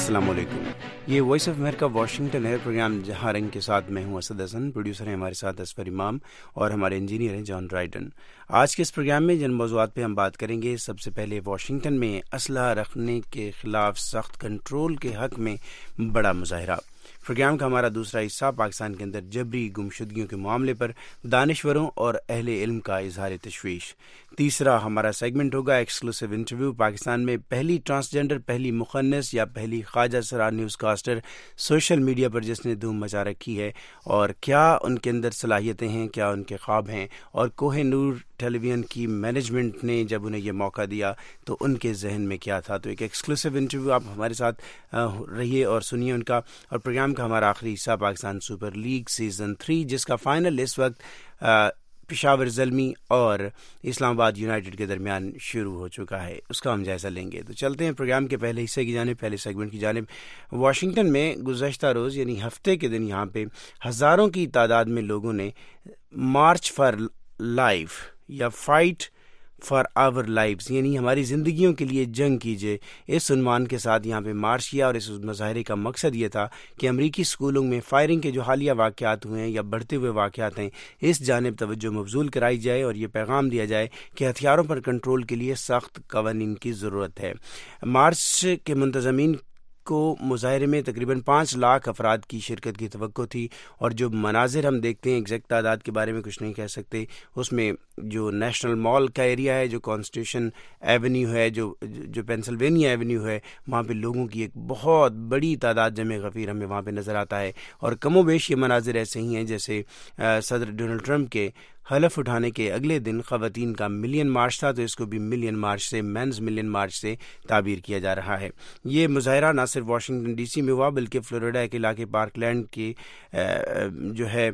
السلام علیکم. یہ وائس آف امریکہ واشنگٹن ہے. پروگرام جہاں رنگ کے ساتھ میں ہوں اسد حسن. پروڈیوسر ہیں ہمارے ساتھ اسفر امام اور ہمارے انجینئر ہیں جان رائڈن. آج کے اس پروگرام میں جن موضوعات پہ ہم بات کریں گے، سب سے پہلے واشنگٹن میں اسلحہ رکھنے کے خلاف سخت کنٹرول کے حق میں بڑا مظاہرہ. پروگرام کا ہمارا دوسرا حصہ پاکستان کے اندر جبری گمشدگیوں کے معاملے پر دانشوروں اور اہل علم کا اظہار تشویش. تیسرا ہمارا سیگمنٹ ہوگا ایکسکلوسیو انٹرویو. پاکستان میں پہلی ٹرانسجینڈر، پہلی مخنث یا پہلی خواجہ سرا نیوز کاسٹر سوشل میڈیا پر جس نے دھوم مچا رکھی ہے، اور کیا ان کے اندر صلاحیتیں ہیں، کیا ان کے خواب ہیں، اور کوہ نور ٹیلی ویژن کی مینجمنٹ نے جب انہیں یہ موقع دیا تو ان کے ذہن میں کیا تھا. تو ایک ایکسکلوسیو انٹرویو آپ ہمارے ساتھ رہیے اور سنیے ان کا. اور پروگرام کا ہمارا آخری حصہ پاکستان سپر لیگ سیزن 3 جس کا فائنل اس وقت پشاور زلمی اور اسلام آباد یونائٹڈ کے درمیان شروع ہو چکا ہے، اس کا ہم جائزہ لیں گے. تو چلتے ہیں پروگرام کے پہلے حصے کی جانب، پہلے سیگمنٹ کی جانب. واشنگٹن میں گزشتہ روز یعنی ہفتے کے دن یہاں پہ ہزاروں کی تعداد میں لوگوں نے مارچ فار لائف یا فائٹ فار آور لائفز یعنی ہماری زندگیوں کے لیے جنگ کیجیے، اس عنوان کے ساتھ یہاں پہ مارچ کیا. اور اس مظاہرے کا مقصد یہ تھا کہ امریکی اسکولوں میں فائرنگ کے جو حالیہ واقعات ہوئے ہیں یا بڑھتے ہوئے واقعات ہیں، اس جانب توجہ مبذول کرائی جائے اور یہ پیغام دیا جائے کہ ہتھیاروں پر کنٹرول کے لیے سخت قوانین کی ضرورت ہے. مارچ کے منتظمین کو مظاہرے میں تقریباً 5 لاکھ افراد کی شرکت کی توقع تھی. اور جو مناظر ہم دیکھتے ہیں، ایگزیکٹ تعداد کے بارے میں کچھ نہیں کہہ سکتے، اس میں جو نیشنل مال کا ایریا ہے، جو کانسٹیٹیوشن ایونیو ہے، جو پینسلوینیا ایونیو ہے، وہاں پہ لوگوں کی ایک بہت بڑی تعداد جمع غفیر ہمیں وہاں پہ نظر آتا ہے. اور کم و بیش یہ مناظر ایسے ہی ہیں جیسے صدر ڈونلڈ ٹرمپ کے حلف اٹھانے کے اگلے دن خواتین کا ملین مارچ تھا، تو اس کو بھی ملین مارچ سے، مینز ملین مارچ سے تعبیر کیا جا رہا ہے. یہ مظاہرہ نہ صرف واشنگٹن ڈی سی میں ہوا بلکہ فلوریڈا کے علاقے پارک لینڈ کے جو ہے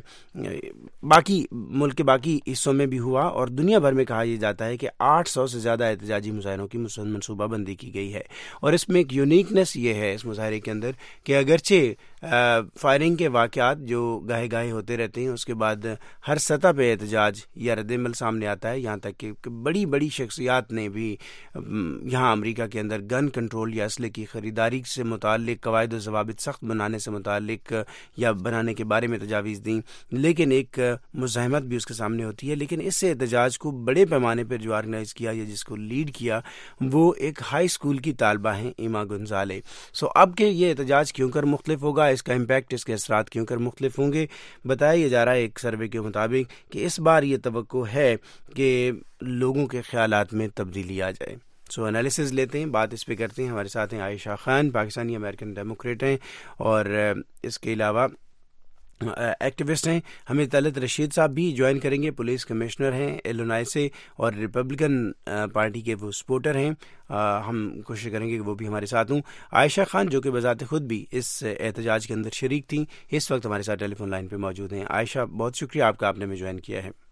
باقی ملک کے باقی حصوں میں بھی ہوا. اور دنیا بھر میں کہا یہ جاتا ہے کہ 800 سے زیادہ احتجاجی مظاہروں کی منصوبہ بندی کی گئی ہے. اور اس میں ایک یونیکنیس یہ ہے اس مظاہرے کے اندر کہ اگرچہ فائرنگ کے واقعات جو گاہے گاہے ہوتے رہتے ہیں، اس کے بعد ہر سطح پہ احتجاج یا رد عمل سامنے آتا ہے، یہاں تک کہ بڑی بڑی شخصیات نے بھی یہاں امریکہ کے اندر گن کنٹرول یا اسلحے کی خریداری سے متعلق قواعد و ضوابط سخت بنانے سے متعلق یا بنانے کے بارے میں تجاویز دیں. لیکن ایک مزاحمت بھی اس کے سامنے ہوتی ہے. لیکن اس سے احتجاج کو بڑے پیمانے پر جو آرگنائز کیا یا جس کو لیڈ کیا، وہ ایک ہائی اسکول کی طالبہ ہیں، ایما گنزالے. اب کہ یہ احتجاج کیوں کر مختلف ہوگا، اس کا امپیکٹ، اس کے اثرات کیوں کر مختلف ہوں گے، بتایا جا رہا ہے ایک سروے کے مطابق کہ اس بار یہ توقع ہے کہ لوگوں کے خیالات میں تبدیلی آ جائے. انالیسز لیتے ہیں، بات اس پہ کرتے ہیں. ہمارے ساتھ ہیں عائشہ خان، پاکستانی امریکن ڈیموکریٹ ہیں، اور اس کے علاوہ ایکٹیوسٹ ہیں. ہمیں طلعت رشید صاحب بھی جوائن کریں گے، پولیس کمشنر ہیں ایلونائی سے اور ریپبلکن پارٹی کے وہ سپورٹر ہیں. ہم کوشش کریں گے کہ وہ بھی ہمارے ساتھ ہوں. عائشہ خان جو کہ بذات خود بھی اس احتجاج کے اندر شریک تھیں، اس وقت ہمارے ساتھ ٹیلی فون لائن پہ موجود ہیں. عائشہ، بہت شکریہ آپ کا، آپ نے ہمیں جوائن کیا ہے،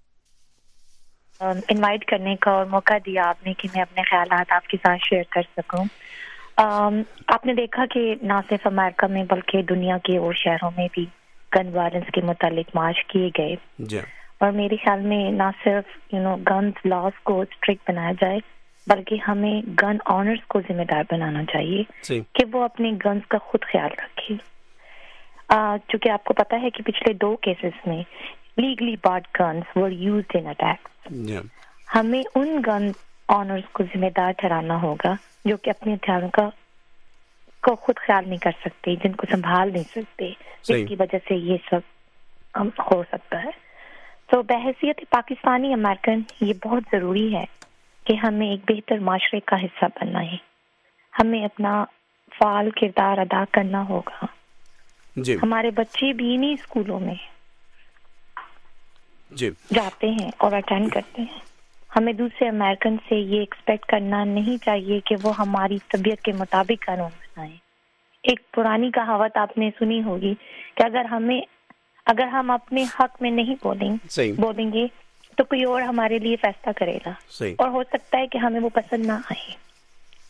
انوائٹ کرنے کا اور موقع دیا آپ نے کہ میں اپنے خیالات آپ کے ساتھ شیئر کر سکوں. آپ نے دیکھا کہ نہ صرف امریکہ میں بلکہ دنیا کے اور شہروں میں بھی گن وائلنس کے متعلق مارچ کیے گئے. اور میرے خیال میں نہ صرف گنز لاز کو اسٹرکٹ بنایا جائے بلکہ ہمیں گن آنرز کو ذمہ دار بنانا چاہیے کہ وہ اپنے گنز کا خود خیال رکھے. چونکہ آپ کو پتا ہے کہ پچھلے 2 کیسز میں legally bought guns were used in attacks. ہمیں ان گن آنرز کو ذمہ دار ٹھہرانا ہوگا جو کہ اپنے ہتھیاروں کو خود خیال نہیں کر سکتے، جن کو سنبھال نہیں سکتے، جس کی وجہ سے یہ سب ہو سکتا ہے. تو بحیثیت پاکستانی امریکن یہ بہت ضروری ہے کہ ہمیں ایک بہتر معاشرے کا حصہ بننا ہے. ہمیں اپنا فعال کردار ادا کرنا ہوگا. ہمارے بچے بھی انہیں اسکولوں میں جاتے ہیں اور اٹینڈ کرتے ہیں. ہمیں دوسرے امریکن سے یہ ایکسپیکٹ کرنا نہیں چاہیے کہ وہ ہماری طبیعت کے مطابق قانون بنائیں. ایک پرانی کہاوت آپ نے سنی ہوگی کہ اگر ہم اپنے حق میں نہیں بولیں گے تو کوئی اور ہمارے لیے فیصلہ کرے گا، اور ہو سکتا ہے کہ ہمیں وہ پسند نہ آئے.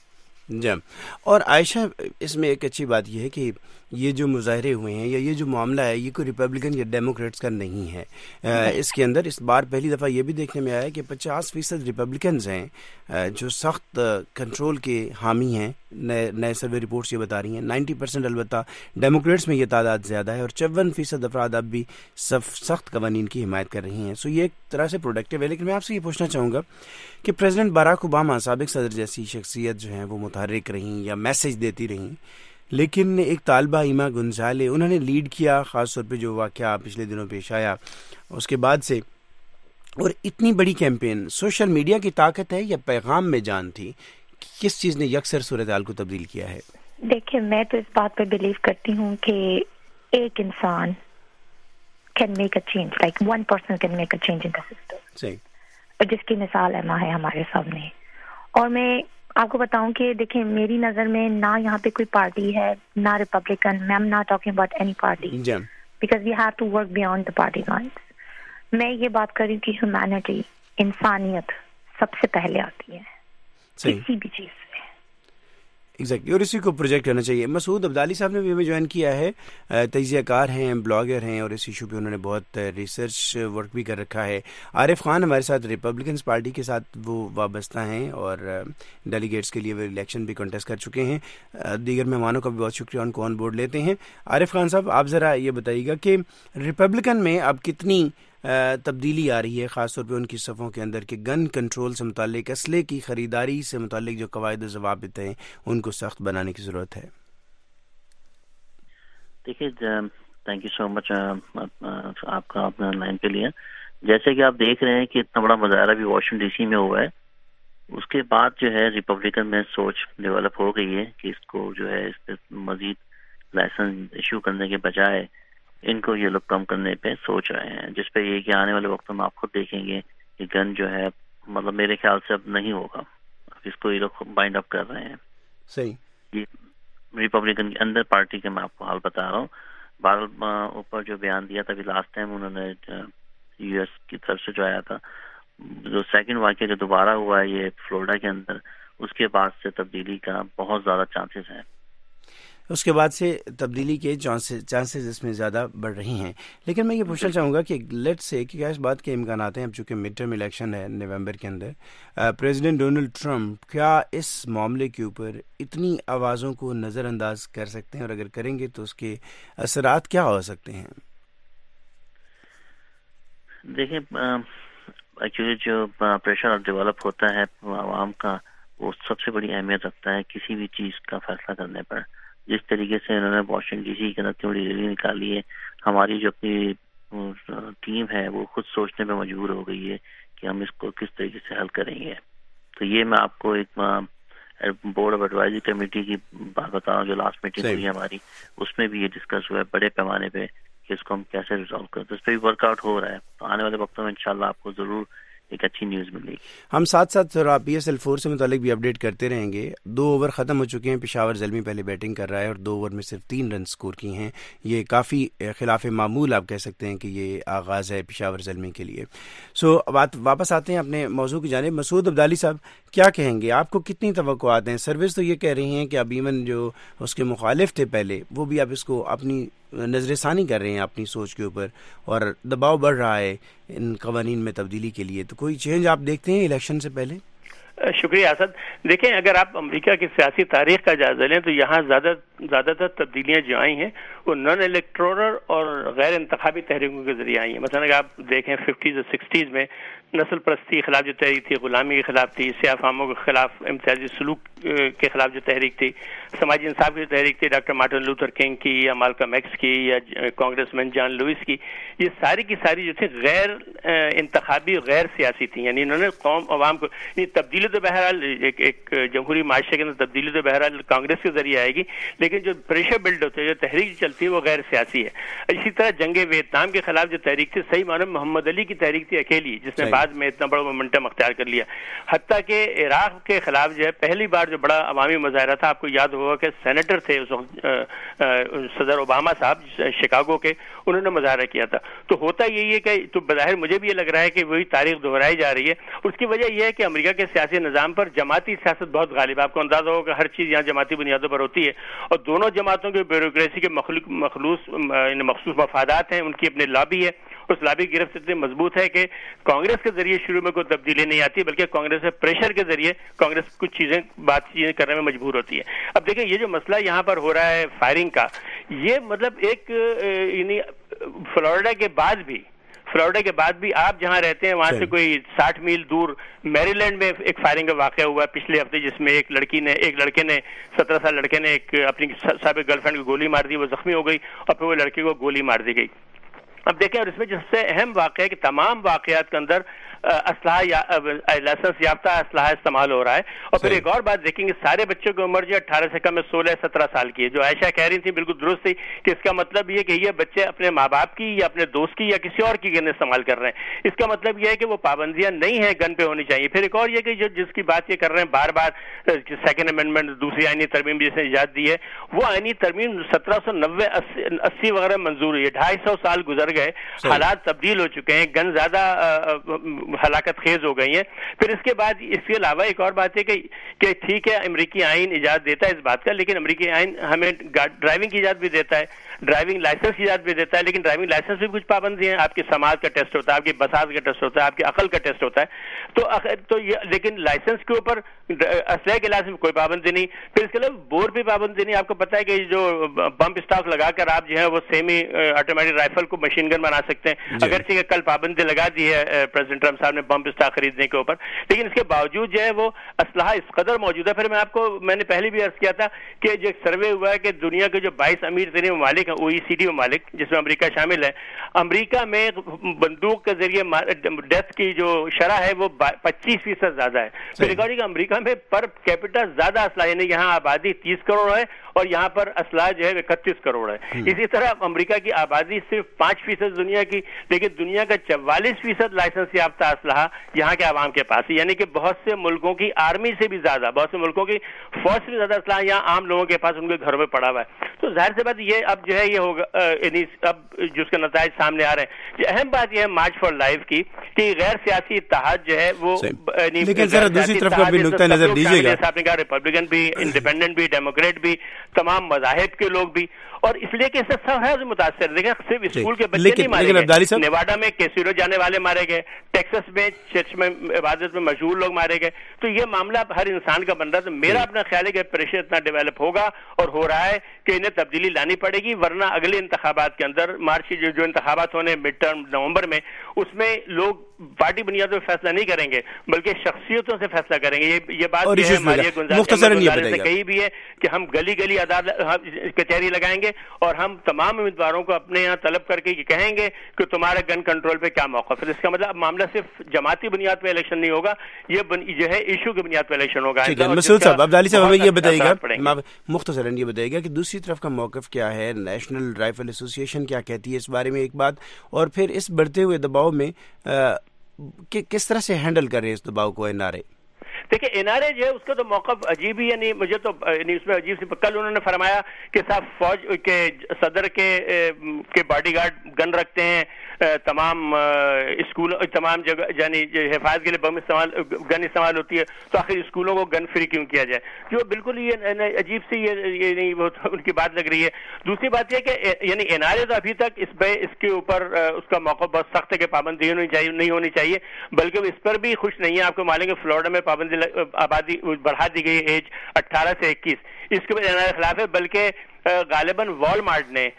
جی. اور عائشہ اس میں ایک اچھی بات یہ ہے کہ یہ جو مظاہرے ہوئے ہیں یا یہ جو معاملہ ہے یہ کوئی ریپبلکن یا ڈیموکریٹس کا نہیں ہے. اس کے اندر اس بار پہلی دفعہ یہ بھی دیکھنے میں آیا کہ 50% ریپبلکنز ہیں جو سخت کنٹرول کے حامی ہیں. نئے سروے رپورٹس یہ بتا رہی ہیں 90% البتہ ڈیموکریٹس میں یہ تعداد زیادہ ہے اور 54% افراد اب بھی سخت قوانین کی حمایت کر رہی ہیں. سو یہ ایک طرح سے پروڈکٹیو ہے. لیکن میں آپ سے یہ پوچھنا چاہوں گا کہ پریزیڈنٹ باراک اوباما سابق صدر جیسی شخصیت جو ہیں وہ متحرک رہیں یا میسج دیتی رہیں, لیکن ایک طالبہ ایما گونزالے انہوں نے لیڈ کیا, خاص طور پہ جو واقعہ پچھلے دنوں پیش آیا اس کے بعد سے. اور اتنی بڑی کیمپین سوشل میڈیا کی طاقت ہے یا پیغام میں جان تھی؟ کس چیز نے یکسر صورتحال کو تبدیل کیا ہے؟ دیکھیں میں تو اس بات پہ بلیو کرتی ہوں کہ ایک انسان can make a change, like one person can make a change in the system. صحیح. اور جس کی مثال ایما ہے ہمارے سامنے. اور میں آپ کو بتاؤں کہ دیکھیں میری نظر میں نہ یہاں پہ کوئی پارٹی ہے نہ ریپبلکن. میں am not talking about any party because we have to work beyond the party lines. میں یہ بات کر رہی ہوں کہ ہیومینٹی, انسانیت سب سے پہلے آتی ہے کسی بھی چیز سے. ایگزیکٹلی, اور اسی کو پروجیکٹ کرنا چاہیے. مسعود عبدالی صاحب نے بھی ہمیں جوائن کیا ہے, تجزیہ کار ہیں, بلاگر ہیں, اور اس ایشو پہ انہوں نے بہت ریسرچ ورک بھی کر رکھا ہے. عارف خان ہمارے ساتھ ریپبلکنس پارٹی کے ساتھ وہ وابستہ ہیں اور ڈیلیگیٹس کے لیے وہ الیکشن بھی کنٹیسٹ کر چکے ہیں. دیگر مہمانوں کا بھی بہت شکریہ, ان کو آن بورڈ لیتے ہیں. عارف خان صاحب آپ ذرا یہ بتائیے گا کہ ریپبلکن میں اب کتنی تبدیلی آ رہی ہے, خاص طور پہ ان کی صفوں کے اندر, کہ گن کنٹرول سے متعلق, اسلحے کی خریداری سے متعلق جو قواعد و ضوابط ہیں ان کو سخت بنانے کی ضرورت ہے. دیکھیے تھینک یو سو مچ آپ کا اپنا لائن پہ لیا. جیسے کہ آپ دیکھ رہے ہیں کہ اتنا بڑا مظاہرہ بھی واشنگٹن ڈی سی میں ہوا ہے, اس کے بعد جو ہے ریپبلکن میں سوچ ڈیولپ ہو گئی ہے کہ اس کو جو ہے اس پہ مزید لائسنس ایشو کرنے کے بجائے ان کو یہ لوگ کم کرنے پہ سوچ رہے ہیں, جس پہ یہ کہ آنے والے وقت میں آپ خود دیکھیں گے کہ گن جو ہے مطلب میرے خیال سے اب نہیں ہوگا. اس کو یہ لوگ بائنڈ اپ کر رہے ہیں. صحیح. یہ ریپبلکن کے اندر پارٹی کے میں آپ کو حال بتا رہا ہوں. بار اوپر جو بیان دیا تھا ابھی لاسٹ ٹائم انہوں نے یو ایس کی طرف سے جو آیا تھا, جو سیکنڈ واقعہ جو دوبارہ ہوا ہے یہ فلوریڈا کے اندر, اس کے بعد سے تبدیلی کا بہت زیادہ چانسز ہیں. اس کے بعد سے تبدیلی کے چانسز اس میں زیادہ بڑھ رہی ہیں. لیکن میں یہ پوچھنا چاہوں گا کہ لیٹ سے کہ کیا اس بات کے امکانات ہیں, اب چونکہ مڈ ٹرم الیکشن ہے نومبر کے اندر, پریزیڈنٹ ڈونلڈ ٹرمپ کیا اس معاملے کے اوپر اتنی آوازوں کو نظر انداز کر سکتے ہیں, اور اگر کریں گے تو اس کے اثرات کیا ہو سکتے ہیں؟ دیکھیں ایکچولی جو پریشر ڈیولپ ہوتا ہے عوام کا, وہ سب سے بڑی اہمیت رکھتا ہے کسی بھی چیز کا فیصلہ کرنے پر. جس طریقے سے انہوں نے واشنگٹن ڈی سی کے اندر اتنی بڑی ریلی نکالی ہے, ہماری جو اپنی ٹیم ہے وہ خود سوچنے پہ مجبور ہو گئی ہے کہ ہم اس کو کس طریقے سے حل کریں گے. تو یہ میں آپ کو ایک بورڈ آف ایڈوائزری کمیٹی کی بات بتا رہا ہوں جو لاسٹ میٹنگ ہوئی ہے ہماری, اس میں بھی یہ ڈسکس ہوا ہے بڑے پیمانے پہ کہ اس کو ہم کیسے ریزالو کرتے. اس پہ بھی ورک آؤٹ ہو رہا ہے. تو آنے والے وقتوں میں انشاءاللہ آپ کو ضرور ایک اچھی نیوز ملے گی. ہم ساتھ ساتھ PSL 4 سے متعلق بھی اپڈیٹ کرتے رہیں گے. 2 اوور ختم ہو چکے ہیں, پشاور زلمی پہلے بیٹنگ کر رہا ہے اور 2 اوور میں صرف 3 رن سکور کی ہیں. یہ کافی خلاف معمول آپ کہہ سکتے ہیں کہ یہ آغاز ہے پشاور زلمی کے لیے. سو واپس آتے ہیں اپنے موضوع کی جانب. مسعود عبدالی صاحب کیا کہیں گے, آپ کو کتنی توقعات ہیں؟ سروس تو یہ کہہ رہی ہیں کہ اب ایون جو اس کے مخالف تھے پہلے وہ بھی اب اس کو اپنی نظر ثانی کر رہے ہیں اپنی سوچ کے اوپر, اور دباؤ بڑھ رہا ہے ان قوانین میں تبدیلی کے لیے. تو کوئی چینج آپ دیکھتے ہیں الیکشن سے پہلے؟ شکریہ اسد. دیکھیں اگر آپ امریکہ کی سیاسی تاریخ کا جائزہ لیں تو یہاں زیادہ تر تبدیلیاں جو آئی ہیں وہ نان الیکٹورل اور غیر انتخابی تحریکوں کے ذریعے آئی ہیں. مثلا اگر آپ دیکھیں 50s اور 60s میں نسل پرستی کے خلاف جو تحریک تھی, غلامی کے خلاف تھی, سیاہ فاموں کے خلاف امتیازی سلوک کے خلاف جو تحریک تھی, سماجی انصاف کی جو تحریک تھی ڈاکٹر مارٹن لوتھر کنگ کی یا مالکم ایکس کی یا کانگریس مین جان لوئس کی, یہ ساری کی ساری جو تھی غیر انتخابی غیر سیاسی تھیں. یعنی انہوں نے قوم عوام کو تبدیلی تو بہرحال ایک جمہوری معاشرے کے اندر تبدیلی تو بہرحال کانگریس کے ذریعے آئے گی, لیکن جو پریشر بلڈ ہوتے ہیں, جو تحریک چلتی ہوتی ہے وہ غیر سیاسی ہے. اسی طرح جنگ ویتنام کے خلاف جو تحریک تھی صحیح معنی محمد علی کی تحریک تھی اکیلی, جس نے بعد میں اتنا بڑا مومنٹم اختیار کر لیا. حتیٰ کہ عراق کے خلاف جو ہے پہلی بار جو بڑا عوامی مظاہرہ تھا, آپ کو یاد ہوگا کہ سینیٹر تھے اس وقت صدر اوباما صاحب شکاگو کے, انہوں نے مظاہرہ کیا تھا. تو ہوتا یہی ہے کہ تو بظاہر مجھے بھی یہ لگ رہا ہے کہ وہی تاریخ دہرائی جا رہی ہے. اس کی وجہ یہ ہے کہ امریکہ کے سیاسی نظام پر جماعتی سیاست بہت غالب ہے. آپ کو اندازہ ہوگا ہر چیز یہاں جماعتی بنیادوں پر ہوتی ہے, اور دونوں جماعتوں کے بیوروکریسی کے مخصوص مفادات ہیں, ان کی اپنی لابی ہے. اس لابی کی گرفت اتنی مضبوط ہے کہ کانگریس کے ذریعے شروع میں کوئی تبدیلی نہیں آتی, بلکہ کانگریس سے پریشر کے ذریعے کانگریس کچھ چیزیں کرنے میں مجبور ہوتی ہے. اب دیکھیں یہ جو مسئلہ یہاں پر ہو رہا ہے فائرنگ کا, یہ مطلب ایک یعنی فلوریڈا کے بعد بھی آپ جہاں رہتے ہیں وہاں سے کوئی 60 میل دور میری لینڈ میں ایک فائرنگ کا واقعہ ہوا ہے پچھلے ہفتے, جس میں ایک لڑکے نے 17 سال لڑکے نے ایک اپنی سابق گرل فرینڈ کو گولی مار دی, وہ زخمی ہو گئی, اور پھر وہ لڑکے کو گولی مار دی گئی. اب دیکھیں, اور اس میں جو سب سے اہم واقعہ ہے کہ تمام واقعات کے اندر لائسنس یافتہ اسلحہ استعمال ہو رہا ہے. اور پھر ایک اور بات دیکھیں گے, سارے بچوں کی عمر جو 18 سے کم 16-17 سال کی ہے. جو عائشہ کہہ رہی تھی بالکل درست تھی کہ اس کا مطلب یہ کہ یہ بچے اپنے ماں باپ کی یا اپنے دوست کی یا کسی اور کی گن استعمال کر رہے ہیں. اس کا مطلب یہ ہے کہ وہ پابندیاں نہیں ہیں گن پہ ہونی چاہیے. پھر ایک اور یہ کہ جس کی بات یہ کر رہے ہیں بار بار, سیکنڈ امینڈمنٹ, دوسری آئینی ترمیم جس نے ایجاد دی ہے, وہ آئینی ترمیم 1790-80 وغیرہ منظور ہوئی ہے. 250 سال گزر گئے, حالات تبدیل ہو چکے ہیں, گن زیادہ ہلاکت خیز ہو گئی ہیں. پھر اس کے بعد اس کے علاوہ ایک اور بات ہے کہ ٹھیک ہے امریکی آئین اجازت دیتا ہے اس بات کا, لیکن امریکی آئین ہمیں ڈرائیونگ کی اجازت بھی دیتا ہے, ڈرائیونگ لائسنس کی اجازت بھی دیتا ہے, لیکن ڈرائیونگ لائسنس بھی کچھ پابندی ہیں. آپ کی سماعت کا ٹیسٹ ہوتا ہے, آپ کی بساط کا ٹیسٹ ہوتا ہے, آپ کی عقل کا ٹیسٹ ہوتا ہے. تو لیکن لائسنس کے اوپر اسلحے کے لحاظ میں کوئی پابندی نہیں. پھر اس کے علاوہ بور بھی پابندی نہیں. آپ کو پتا ہے کہ جو بمپ اسٹاک لگا کر آپ جو ہے وہ سیمی آٹومیٹک رائفل کو مشین گن بنا سکتے ہیں, اگرچہ کہ کل پابندی لگا دی ہے پریزیڈنٹ ٹرمپ صاحب نے بمپ اسٹاک خریدنے کے اوپر, لیکن اس کے باوجود جو ہے وہ اسلحہ اس قدر موجود ہے. پھر میں نے پہلے بھی عرض کیا تھا کہ جو ایک سروے ہوا ہے کہ دنیا کے جو 22 امیر ترین ممالک ہیں, OECD ممالک جس میں امریکہ شامل ہے, امریکہ میں بندوق کے ذریعے ڈیتھ کی جو شرح ہے وہ 25% زیادہ ہے. پھر ریکارڈ کہ امریکہ میں پر کیپٹا زیادہ اسلحہ, یعنی یہاں آبادی 30 کروڑ ہے اور یہاں پر اسلحہ جو ہے 31 کروڑ ہے. اسی طرح امریکہ کی آبادی صرف 5% دنیا کی, لیکن دنیا کا 44% لائسنس یافتہ اسلحہ یہاں کے عوام کے پاس ہے. یعنی کہ بہت سے ملکوں کی آرمی سے بھی زیادہ, بہت سے ملکوں کی فوج سے بھی زیادہ اسلحہ یہاں عام لوگوں کے پاس ان کے گھروں میں پڑا ہوا ہے. تو ظاہر سی بات یہ اب جو ہے یہ ہوگا, اب جو اس کے نتائج سامنے آ رہے ہیں. اہم بات یہ ہے مارچ فار لائف کی کہ غیر سیاسی اتحاد جو ہے وہ, لیکن ذرا دوسری طرف کا بھی نقطہ نظر دیجیے گا. آپ نے کہا ریپبلکن بھی, انڈیپینڈنٹ بھی, ڈیموکریٹ بھی, تمام مذاہب کے لوگ بھی, اور اس لیے کہ اس سے سب ہے متاثر. دیکھیں صرف اسکول کے بچے نہیں مارے گئے, نیواڈا میں کیسیرو جانے والے مارے گئے, ٹیکسس میں چرچ میں عبادت میں مشہور لوگ مارے گئے. تو یہ معاملہ ہر انسان کا بن رہا ہے. تو میرا اپنا خیال ہے کہ پریشر اتنا ڈیولپ ہوگا اور ہو رہا ہے کہ انہیں تبدیلی لانی پڑے گی, ورنہ اگلے انتخابات کے اندر, مارچ کی جو انتخابات ہونے مڈ ٹرم نومبر میں, اس میں لوگ پارٹی بنیادوں پہ فیصلہ نہیں کریں گے بلکہ شخصیتوں سے فیصلہ کریں گے. یہ بات مالیہ گنجائش نے کہی بھی ہے کہ ہم گلی گلی عدالت کچہری لگائیں گے اور ہم تمام امیدواروں کو اپنے یہاں طلب کر کے یہ کہیں گے کہ تمہارا گن کنٹرول پہ کیا موقف ہے. اس کا مطلب معاملہ صرف جماعتی بنیاد پہ الیکشن نہیں ہوگا, یہ جو ہے ایشو کی بنیاد پہ الیکشن ہوگا. مسعود صاحب, عبدالی صاحب ہمیں یہ بتائیے گا, مختصراً یہ بتائیے گا کہ دوسری طرف کا موقف کیا ہے, نیشنل رائفل ایسوسی ایشن کیا کہتی ہے اس بارے میں ایک بات, اور پھر اس بڑھتے ہوئے دباؤ میں کس طرح سے ہینڈل کر رہے ہیں اس دباؤ کو این آر اے؟ دیکھیں این آر اے جو ہے اس کا تو موقف عجیب ہی ہے. نہیں مجھے تو اس میں عجیب سی, کل انہوں نے فرمایا کہ صاحب فوج کے صدر کے باڈی گارڈ گن رکھتے ہیں, تمام اسکول تمام جگہ یعنی حفاظت کے لیے گن استعمال ہوتی ہے, تو آخر اسکولوں کو گن فری کیوں کیا جائے؟ جو بالکل یہ عجیب سی یہ نہیں وہ ان کی بات لگ رہی ہے. دوسری بات یہ کہ یعنی این آر اے تو ابھی تک اس کے اوپر اس کا موقف بہت سخت ہے کہ پابندی نہیں ہونی چاہیے, بلکہ اس پر بھی خوش نہیں ہے. آپ کو معلوم ہے کہ فلوریڈا میں پابندی آبادی بڑھا دی گئی ایج 18 سے 21, اس کے بعد این آر اے خلاف ہے. بلکہ غالباً والمارٹ نے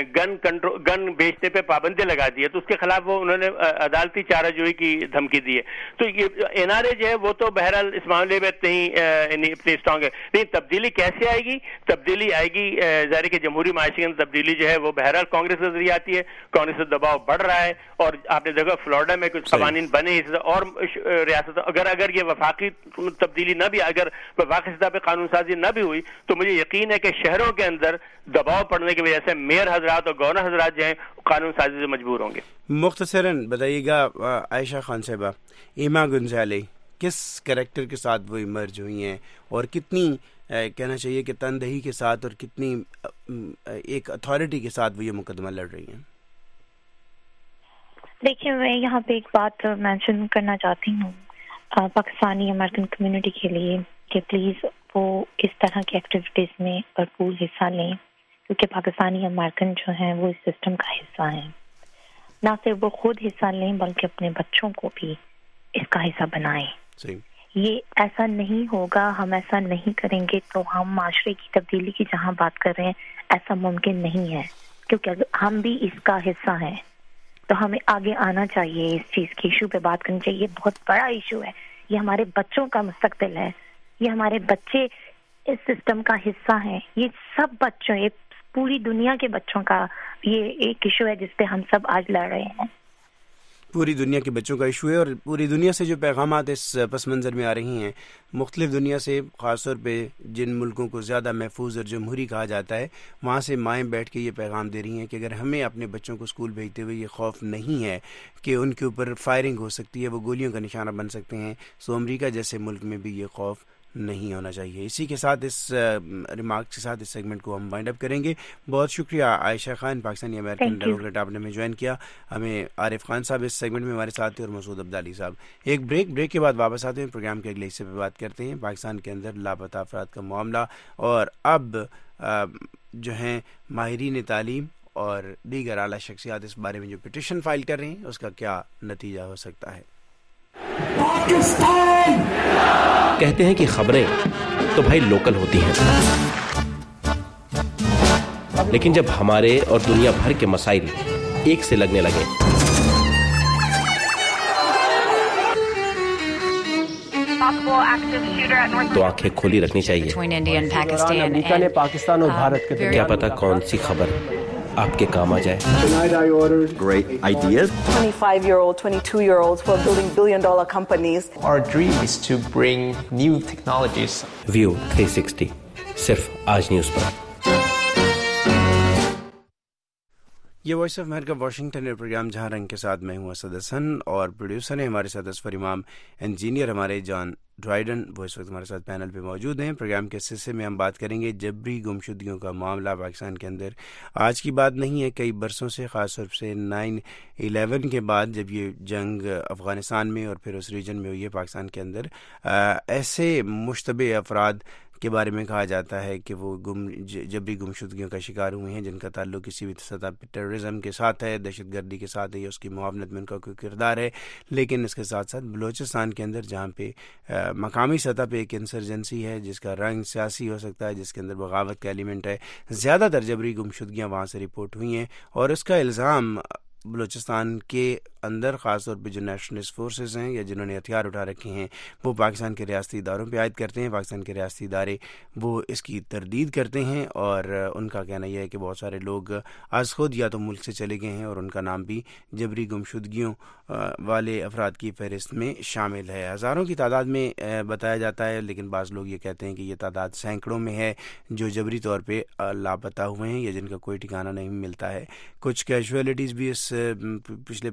گن بیچنے پہ پابندی لگا دی ہے, تو اس کے خلاف وہ انہوں نے عدالتی چارہ جوئی کی دھمکی دی ہے. تو یہ این آر اے جو ہے وہ تو بہرحال اس معاملے میں اتنی اسٹرانگ ہے. لیکن تبدیلی کیسے آئے گی؟ تبدیلی آئے گی ظاہر کہ جمہوری معاشرے کے اندر تبدیلی جو ہے وہ بہرحال کانگریس کے ذریعے آتی ہے. کانگریس سے دباؤ بڑھ رہا ہے, اور آپ نے دیکھا فلوریڈا میں کچھ قوانین بنے, اور ریاست اگر یہ وفاقی تبدیلی نہ بھی, اگر وفاقی سطح پہ قانون سازی نہ بھی ہوئی, تو مجھے یقین ہے کہ شہروں کے اندر اندر دباؤ پڑنے کی وجہ سے میئر حضرات اور گورنر حضرات جو ہیں قانون سازی سے مجبور ہوں گے. مختصراً بتائیے گا عائشہ خان صاحبہ، ایما گنجالے کس کریکٹر کے ساتھ وہ ایمرج ہوئی ہیں اور کتنی کہنا چاہیے کہ تندہی کے ساتھ اور کتنی ایک اتھارٹی کے ساتھ وہ یہ مقدمہ لڑ رہی ہیں؟ دیکھیے میں یہاں پہ ایک بات مینشن کرنا چاہتی ہوں پاکستانی امریکن کمیونٹی کے لیے کہ پلیز وہ اس طرح کی ایکٹیویٹیز میں بھرپور حصہ لیں، کیونکہ پاکستانی امریکن جو ہیں وہ اس سسٹم کا حصہ ہیں. نہ صرف وہ خود حصہ لیں بلکہ اپنے بچوں کو بھی اس کا حصہ بنائیں. صحیح. یہ ایسا نہیں ہوگا، ہم ایسا نہیں کریں گے تو ہم معاشرے کی تبدیلی کی جہاں بات کر رہے ہیں ایسا ممکن نہیں ہے، کیونکہ ہم بھی اس کا حصہ ہیں. تو ہمیں آگے آنا چاہیے، اس چیز کی ایشو پہ بات کرنی چاہیے. یہ بہت بڑا ایشو ہے، یہ ہمارے بچوں کا مستقبل ہے، یہ ہمارے بچے اس سسٹم کا حصہ ہیں. یہ سب بچوں، یہ پوری دنیا کے بچوں کا یہ ایک ایشو ہے جس پہ ہم سب آج لڑ رہے ہیں. پوری دنیا کے بچوں کا ایشو ہے، اور پوری دنیا سے جو پیغامات اس پس منظر میں آ رہی ہیں مختلف دنیا سے، خاص طور پہ جن ملکوں کو زیادہ محفوظ اور جمہوری کہا جاتا ہے وہاں سے مائیں بیٹھ کے یہ پیغام دے رہی ہیں کہ اگر ہمیں اپنے بچوں کو اسکول بھیجتے ہوئے یہ خوف نہیں ہے کہ ان کے اوپر فائرنگ ہو سکتی ہے، وہ گولیوں کا نشانہ بن سکتے ہیں، سو امریکہ جیسے ملک میں بھی یہ خوف نہیں ہونا چاہیے. اسی کے ساتھ اس ریمارکس کے ساتھ اس سیگمنٹ کو ہم وائنڈ اپ کریں گے. بہت شکریہ عائشہ خان، پاکستانی امریکن ڈیموکریٹ، آپ نے ہمیں جوائن کیا. ہمیں عارف خان صاحب اس سیگمنٹ میں ہمارے ساتھ تھے اور مسعود عبدالی صاحب. ایک بریک کے بعد واپس آتے ہیں، پروگرام کے اگلے حصے پہ بات کرتے ہیں پاکستان کے اندر لاپتہ افراد کا معاملہ اور اب جو ہیں ماہرین تعلیم اور دیگر اعلیٰ شخصیات اس بارے میں جو پٹیشن فائل کر رہے ہیں اس کا کیا نتیجہ ہو سکتا ہے. پاکستان کہتے ہیں کہ خبریں تو بھائی لوکل ہوتی ہیں، لیکن جب ہمارے اور دنیا بھر کے مسائل ایک سے لگنے لگے تو آنکھیں کھلی رکھنی چاہیے. امریکہ نے پاکستان اور بھارت کے کیا پتا کون سی خبر آپ کے کام آ جائے. Great ideas. 25-year-old, 22-year-olds who are building billion-dollar companies. Our dream is to bring new technologies. View 360 صرف آج نیوز پر. یہ Voice of America Washington programme جہاں رنگ کے ساتھ میں ہوں اسد حسن، اور پروڈیوسر ہیں ہمارے ساتھ اسفر امام، انجینئر ہمارے جان ڈرائیڈن، وہ اس وقت ہمارے ساتھ پینل پہ موجود ہیں. پروگرام کے حصے میں ہم بات کریں گے جبری گمشدگیوں کا معاملہ پاکستان کے اندر. آج کی بات نہیں ہے، کئی برسوں سے، خاص طور سے 9/11 کے بعد جب یہ جنگ افغانستان میں اور پھر اس ریجن میں ہوئی ہے پاکستان کے اندر، ایسے مشتبہ افراد کے بارے میں کہا جاتا ہے کہ وہ جبری گمشدگیوں کا شکار ہوئے ہیں جن کا تعلق کسی بھی سطح پہ ٹیررزم کے ساتھ ہے، دہشت گردی کے ساتھ ہے یا اس کی معاونت میں ان کا کوئی کردار ہے. لیکن اس کے ساتھ ساتھ بلوچستان کے اندر جہاں پہ مقامی سطح پہ ایک انسرجنسی ہے جس کا رنگ سیاسی ہو سکتا ہے، جس کے اندر بغاوت کا ایلیمنٹ ہے، زیادہ تر جبری گمشدگیاں وہاں سے رپورٹ ہوئی ہیں. اور اس کا الزام بلوچستان کے اندر خاص طور پہ جو نیشنلسٹ فورسز ہیں یا جنہوں نے ہتھیار اٹھا رکھے ہیں وہ پاکستان کے ریاستی اداروں پہ عائد کرتے ہیں. پاکستان کے ریاستی ادارے وہ اس کی تردید کرتے ہیں اور ان کا کہنا یہ ہے کہ بہت سارے لوگ از خود یا تو ملک سے چلے گئے ہیں اور ان کا نام بھی جبری گمشدگیوں والے افراد کی فہرست میں شامل ہے. ہزاروں کی تعداد میں بتایا جاتا ہے، لیکن بعض لوگ یہ کہتے ہیں کہ یہ تعداد سینکڑوں میں ہے جو جبری طور پہ لاپتہ ہوئے ہیں یا جن کا کوئی ٹھکانہ نہیں ملتا ہے. کچھ کیجویلٹیز بھی اس پچھلے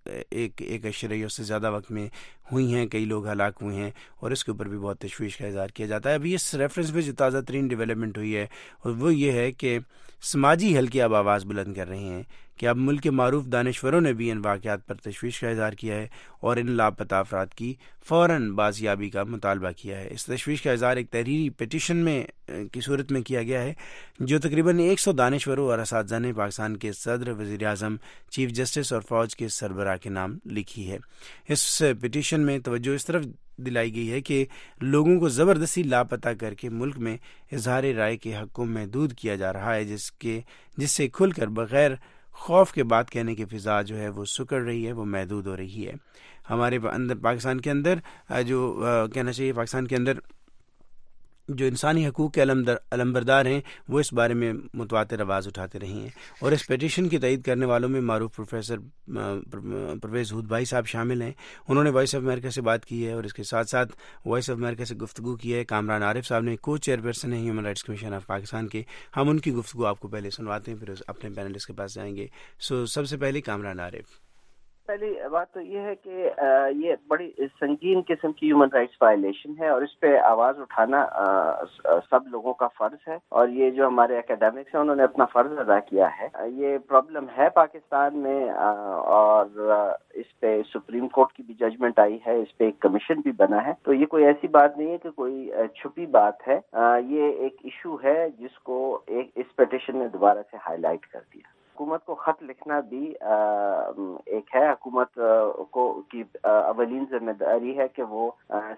ایک اشرے اس سے زیادہ وقت میں ہوئی ہیں، کئی لوگ ہلاک ہوئے ہیں اور اس کے اوپر بھی بہت تشویش کا اظہار کیا جاتا ہے. ابھی اس ریفرنس میں جو تازہ ترین ڈیولپمنٹ ہوئی ہے اور وہ یہ ہے کہ سماجی حلقے اب آواز بلند کر رہے ہیں کہ اب ملک کے معروف دانشوروں نے بھی ان واقعات پر تشویش کا اظہار کیا ہے اور ان لاپتہ افراد کی فوراً بازیابی کا مطالبہ کیا ہے. اس تشویش کا اظہار ایک تحریری پٹیشن میں کی صورت میں کیا گیا ہے جو تقریباً 100 دانشوروں اور اساتذہ نے پاکستان کے صدر، وزیر اعظم، چیف جسٹس اور فوج کے سربراہ کے نام لکھی ہے. اس پٹیشن میں توجہ اس طرف دلائی گئی ہے کہ لوگوں کو زبردستی لاپتہ کر کے ملک میں اظہار رائے کے حق کو محدود کیا جا رہا ہے، جس سے کھل کر بغیر خوف کے بات کہنے کی فضا جو ہے وہ سکڑ رہی ہے، وہ محدود ہو رہی ہے. ہمارے اندر پاکستان کے اندر جو کہنا چاہیے پاکستان کے اندر جو انسانی حقوق کے علمبردار ہیں وہ اس بارے میں متواتر آواز اٹھاتے رہے ہیں، اور اس پیٹیشن کی تائید کرنے والوں میں معروف پروفیسر پرویز ہود بھائی صاحب شامل ہیں۔ انہوں نے وائس آف امریکہ سے بات کی ہے اور اس کے ساتھ ساتھ وائس آف امریکہ سے گفتگو کی ہے کامران عارف صاحب نے، کو چیئر پرسن ہیں human rights commission of Pakistan کے۔ ہم ان کی گفتگو آپ کو پہلے سنواتے ہیں، پھر اپنے پینلسٹ کے پاس جائیں گے۔ سب سے پہلے کامران عارف۔ پہلی بات تو یہ ہے کہ یہ بڑی سنگین قسم کی ہیومن رائٹس وائلیشن ہے اور اس پہ آواز اٹھانا سب لوگوں کا فرض ہے، اور یہ جو ہمارے اکیڈمکس ہیں انہوں نے اپنا فرض ادا کیا ہے۔ یہ پرابلم ہے پاکستان میں، اور اس پہ سپریم کورٹ کی بھی ججمنٹ آئی ہے، اس پہ ایک کمیشن بھی بنا ہے، تو یہ کوئی ایسی بات نہیں ہے کہ کوئی چھپی بات ہے، یہ ایک ایشو ہے جس کو اس پیٹیشن نے دوبارہ سے ہائی لائٹ کر دیا۔ حکومت کو خط لکھنا بھی ایک ہے، حکومت کو کی اولین ذمہ داری ہے کہ وہ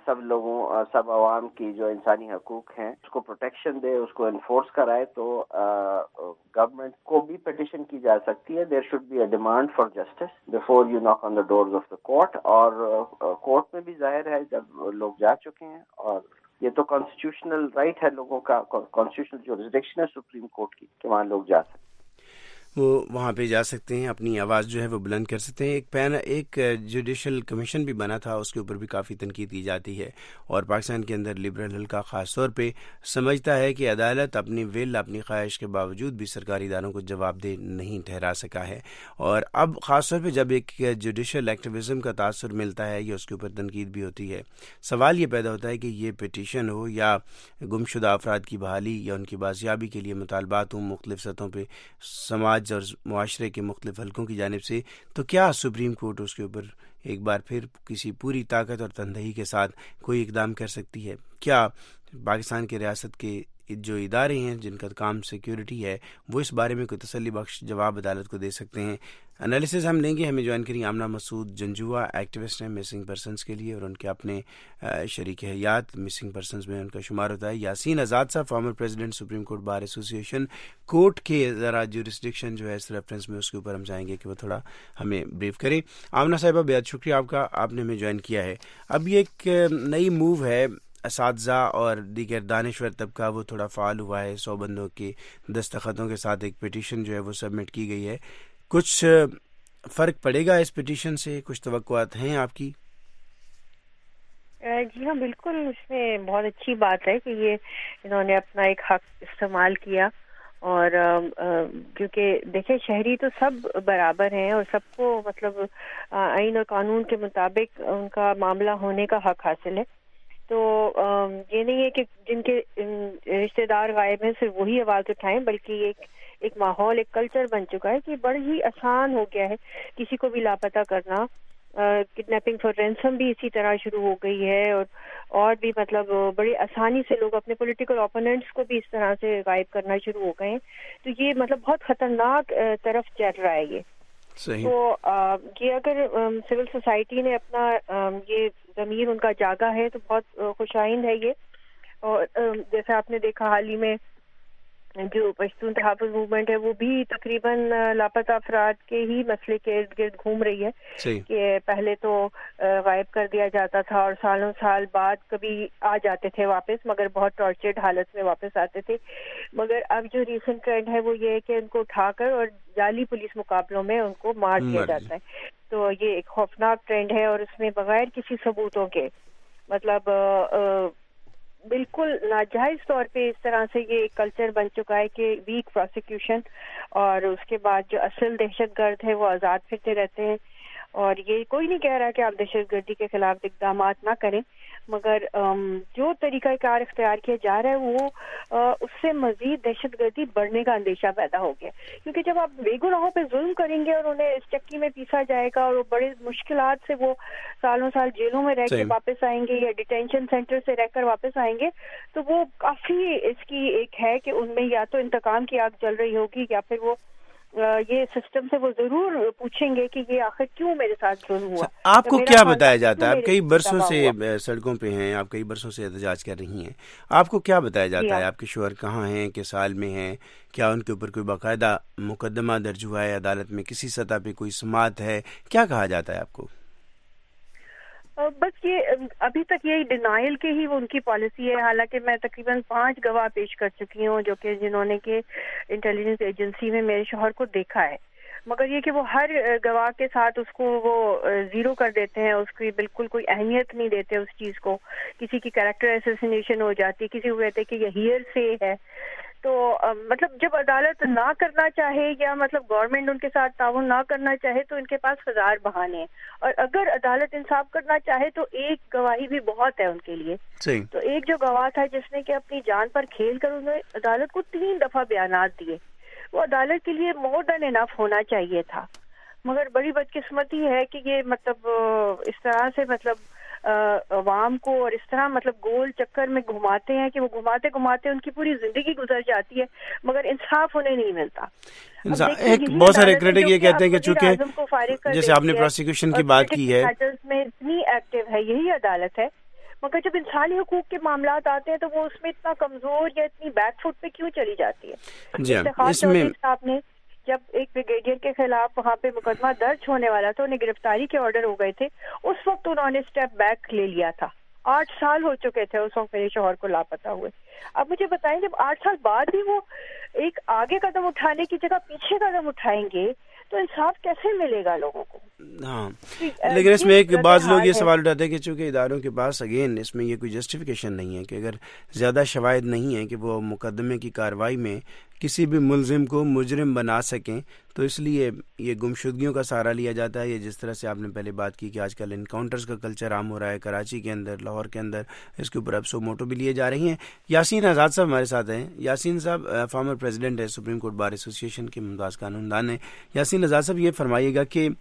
سب عوام کی جو انسانی حقوق ہیں اس کو پروٹیکشن دے، اس کو انفورس کرائے۔ تو گورنمنٹ کو بھی پیٹیشن کی جا سکتی ہے، there should be a demand for justice before you knock on the doors of the court, اور کورٹ میں بھی ظاہر ہے جب لوگ جا چکے ہیں، اور یہ تو کانسٹیٹیوشنل رائٹ ہے لوگوں کا، کانسٹیٹیوشنل جورسڈکشن ہے سپریم کورٹ کی کہ وہاں لوگ جا سکتے ہیں، وہ وہاں پہ جا سکتے ہیں، اپنی آواز جو ہے وہ بلند کر سکتے ہیں۔ ایک جوڈیشل کمیشن بھی بنا تھا، اس کے اوپر بھی کافی تنقید کی جاتی ہے، اور پاکستان کے اندر لبرل حلقہ خاص طور پہ سمجھتا ہے کہ عدالت اپنی خواہش کے باوجود بھی سرکاری اداروں کو جواب دہ نہیں ٹھہرا سکا ہے، اور اب خاص طور پہ جب ایک جوڈیشل ایکٹیویزم کا تاثر ملتا ہے یا اس کے اوپر تنقید بھی ہوتی ہے، سوال یہ پیدا ہوتا ہے کہ یہ پیٹیشن ہو یا گمشدہ افراد کی بحالی یا ان کی بازیابی کے لیے مطالبات ہوں مختلف سطحوں پہ سماج اور معاشرے کے مختلف حلقوں کی جانب سے، تو کیا سپریم کورٹ اس کے اوپر ایک بار پھر کسی پوری طاقت اور تندہی کے ساتھ کوئی اقدام کر سکتی ہے؟ کیا پاکستان کے ریاست کے جو ادارے ہیں جن کا کام سیکیورٹی ہے وہ اس بارے میں کوئی تسلی بخش جواب عدالت کو دے سکتے ہیں؟ انالیسز ہم لیں گے۔ ہمیں جوائن کریں آمنہ مسعود جنجوعہ، ایکٹیوسٹ ہیں مسنگ پرسنز کے لیے، اور ان کے اپنے شریک حیات مسنگ پرسنز میں ان کا شمار ہوتا ہے۔ یاسین آزاد صاحب، former president supreme court bar association, court کے ذرا جورسڈکشن جو ہے اس ریفرنس میں اس کے اوپر ہم چاہیں گے کہ وہ تھوڑا ہمیں بریف کریں۔ آمنہ صاحبہ، بہت شکریہ آپ کا، آپ نے ہمیں جوائن کیا ہے۔ اب یہ ایک نئی موو ہے، اساتذہ اور دیگر دانشور طبقہ وہ تھوڑا فعال ہوا ہے، 100 بندوں کے دستخطوں کے ساتھ ایک پیٹیشن جو ہے وہ سبمٹ کی گئی ہے۔ کچھ فرق پڑے گا اس پیٹیشن سے؟ کچھ توقعات ہیں آپ کی؟ جی ہاں، بالکل، اس میں بہت اچھی بات ہے کہ یہ انہوں نے اپنا ایک حق استعمال کیا، اور کیونکہ دیکھیں شہری تو سب برابر ہیں اور سب کو مطلب آئین اور قانون کے مطابق ان کا معاملہ ہونے کا حق حاصل ہے۔ تو یہ نہیں ہے کہ جن کے رشتہ دار غائب ہیں صرف وہی آواز اٹھائیں، بلکہ ایک ماحول، ایک کلچر بن چکا ہے کہ بڑی ہی آسان ہو گیا ہے کسی کو بھی لاپتہ کرنا۔ کڈنیپنگ فار رینسم بھی اسی طرح شروع ہو گئی ہے، اور بھی مطلب بڑی آسانی سے لوگ اپنے پولیٹیکل اوپوننٹس کو بھی اس طرح سے غائب کرنا شروع ہو گئے ہیں۔ تو یہ مطلب بہت خطرناک طرف چل رہا ہے یہ۔ تو یہ اگر سول سوسائٹی نے اپنا یہ ضمیر ان کا جاگا ہے تو بہت خوش آئند ہے یہ۔ اور جیسے آپ نے دیکھا حال ہی میں جو پشتون تحفظ موومنٹ ہے وہ بھی تقریباً لاپتہ افراد کے ہی مسئلے کے ارد گرد گھوم رہی ہے کہ پہلے تو غائب کر دیا جاتا تھا اور سالوں سال بعد کبھی آ جاتے تھے واپس، مگر بہت ٹارچرڈ حالت میں واپس آتے تھے۔ مگر اب جو ریسنٹ ٹرینڈ ہے وہ یہ ہے کہ ان کو اٹھا کر اور جعلی پولیس مقابلوں میں ان کو مار دیا جاتا ہے۔ تو یہ ایک خوفناک ٹرینڈ ہے، اور اس میں بغیر کسی ثبوتوں کے مطلب بالکل ناجائز طور پہ اس طرح سے یہ ایک کلچر بن چکا ہے کہ ویک پروسیکیوشن، اور اس کے بعد جو اصل دہشت گرد ہے وہ آزاد پھرتے رہتے ہیں۔ اور یہ کوئی نہیں کہہ رہا کہ آپ دہشت گردی کے خلاف اقدامات نہ کریں، مگر جو طریقہ کار اختیار کیا جا رہا ہے وہ اس سے مزید دہشت گردی بڑھنے کا اندیشہ پیدا ہو گیا، کیونکہ جب آپ بے گناہوں پہ ظلم کریں گے اور انہیں اس چکی میں پیسا جائے گا اور وہ بڑے مشکلات سے وہ سالوں سال جیلوں میں رہ کے واپس آئیں گے یا ڈیٹینشن سینٹر سے رہ کر واپس آئیں گے، تو وہ کافی اس کی ایک ہے کہ ان میں یا تو انتقام کی آگ جل رہی ہوگی، یا پھر وہ یہ سسٹم سے وہ ضرور پوچھیں گے کہ یہ آخر کیوں میرے ساتھ ظلم ہوا۔ آپ کو کیا بتایا جاتا ہے؟ آپ کئی برسوں سے سڑکوں پہ ہیں، آپ کئی برسوں سے احتجاج کر رہی ہیں، آپ کو کیا بتایا جاتا ہے؟ آپ کے شوہر کہاں ہیں، کس حال میں ہیں؟ کیا ان کے اوپر کوئی باقاعدہ مقدمہ درج ہوا ہے عدالت میں؟ کسی سطح پہ کوئی سماعت ہے؟ کیا کہا جاتا ہے آپ کو؟ بس یہ ابھی تک یہی ڈینائل کے ہی وہ ان کی پالیسی ہے. حالانکہ میں تقریباً 5 گواہ پیش کر چکی ہوں جو کہ جنہوں نے کہ انٹیلیجنس ایجنسی میں میرے شوہر کو دیکھا ہے, مگر یہ کہ وہ ہر گواہ کے ساتھ اس کو وہ زیرو کر دیتے ہیں, اس کی بالکل کوئی اہمیت نہیں دیتے اس چیز کو. کسی کی کریکٹر اسیسینیشن ہو جاتی ہے, کسی کو کہتے ہیں کہ یہ ہیئر سے ہے. تو مطلب جب عدالت نہ کرنا چاہے یا مطلب گورنمنٹ ان کے ساتھ تعاون نہ کرنا چاہے تو ان کے پاس 1000 بہانے ہیں, اور اگر عدالت انصاف کرنا چاہے تو ایک گواہی بھی بہت ہے ان کے لیے. تو ایک جو گواہ تھا جس نے کہ اپنی جان پر کھیل کر انہوں نے عدالت کو 3 دفعہ بیانات دیے, وہ عدالت کے لیے مور دین انف ہونا چاہیے تھا. مگر بڑی بدقسمتی ہے کہ یہ مطلب اس طرح سے مطلب عوام کو اور اس طرح مطلب گول چکر میں گھماتے ہیں کہ وہ گھماتے گھماتے ان کی پوری زندگی گزر جاتی ہے مگر انصاف انہیں نہیں ملتا. ایک بہت سارے کریٹک یہ کہتے ہیں کہ چونکہ جیسے آپ نے پروسیکیوشن کی بات کی ہے میں اتنی ایکٹیو ہے یہی عدالت ہے, مگر جب انسانی حقوق کے معاملات آتے ہیں تو وہ اس میں اتنا کمزور یا اتنی بیک فٹ پہ کیوں چلی جاتی ہے. جی اس میں صاحب نے جب ایک بریگیڈیئر کے خلاف وہاں پہ مقدمہ درج ہونے والا تھا, انہیں گرفتاری کے آرڈر ہو گئے تھے, اس وقت انہوں نے اسٹیپ بیک لے لیا تھا. 8 سال ہو چکے تھے اس وقت میرے شوہر کو لاپتہ ہوئے. اب مجھے بتائیں جب 8 سال بعد بھی وہ ایک آگے قدم اٹھانے کی جگہ پیچھے قدم اٹھائیں گے تو انصاف کیسے ملے گا لوگوں کو؟ ہاں, لیکن اس میں ایک بعض لوگ یہ سوال اٹھاتے ہیں کہ چونکہ اداروں کے پاس اگین اس میں یہ کوئی جسٹیفیکیشن نہیں ہے کہ اگر زیادہ شواہد نہیں ہیں کہ وہ مقدمے کی کارروائی میں کسی بھی ملزم کو مجرم بنا سکیں تو اس لیے یہ گمشدگیوں کا سہارا لیا جاتا ہے. یہ جس طرح سے آپ نے پہلے بات کی کہ آج کل انکاؤنٹرز کا کلچر عام ہو رہا ہے کراچی کے اندر, لاہور کے اندر, اس کے اوپر اب سو موٹو بھی لیے جا رہی ہیں. یاسین آزاد صاحب ہمارے ساتھ ہیں. یاسین صاحب فارمر پریزیڈنٹ ہے supreme court bar association کے ممتاز قانون دان ہیں. یاسین آزاد صاحب یہ فرمائیے گا کہ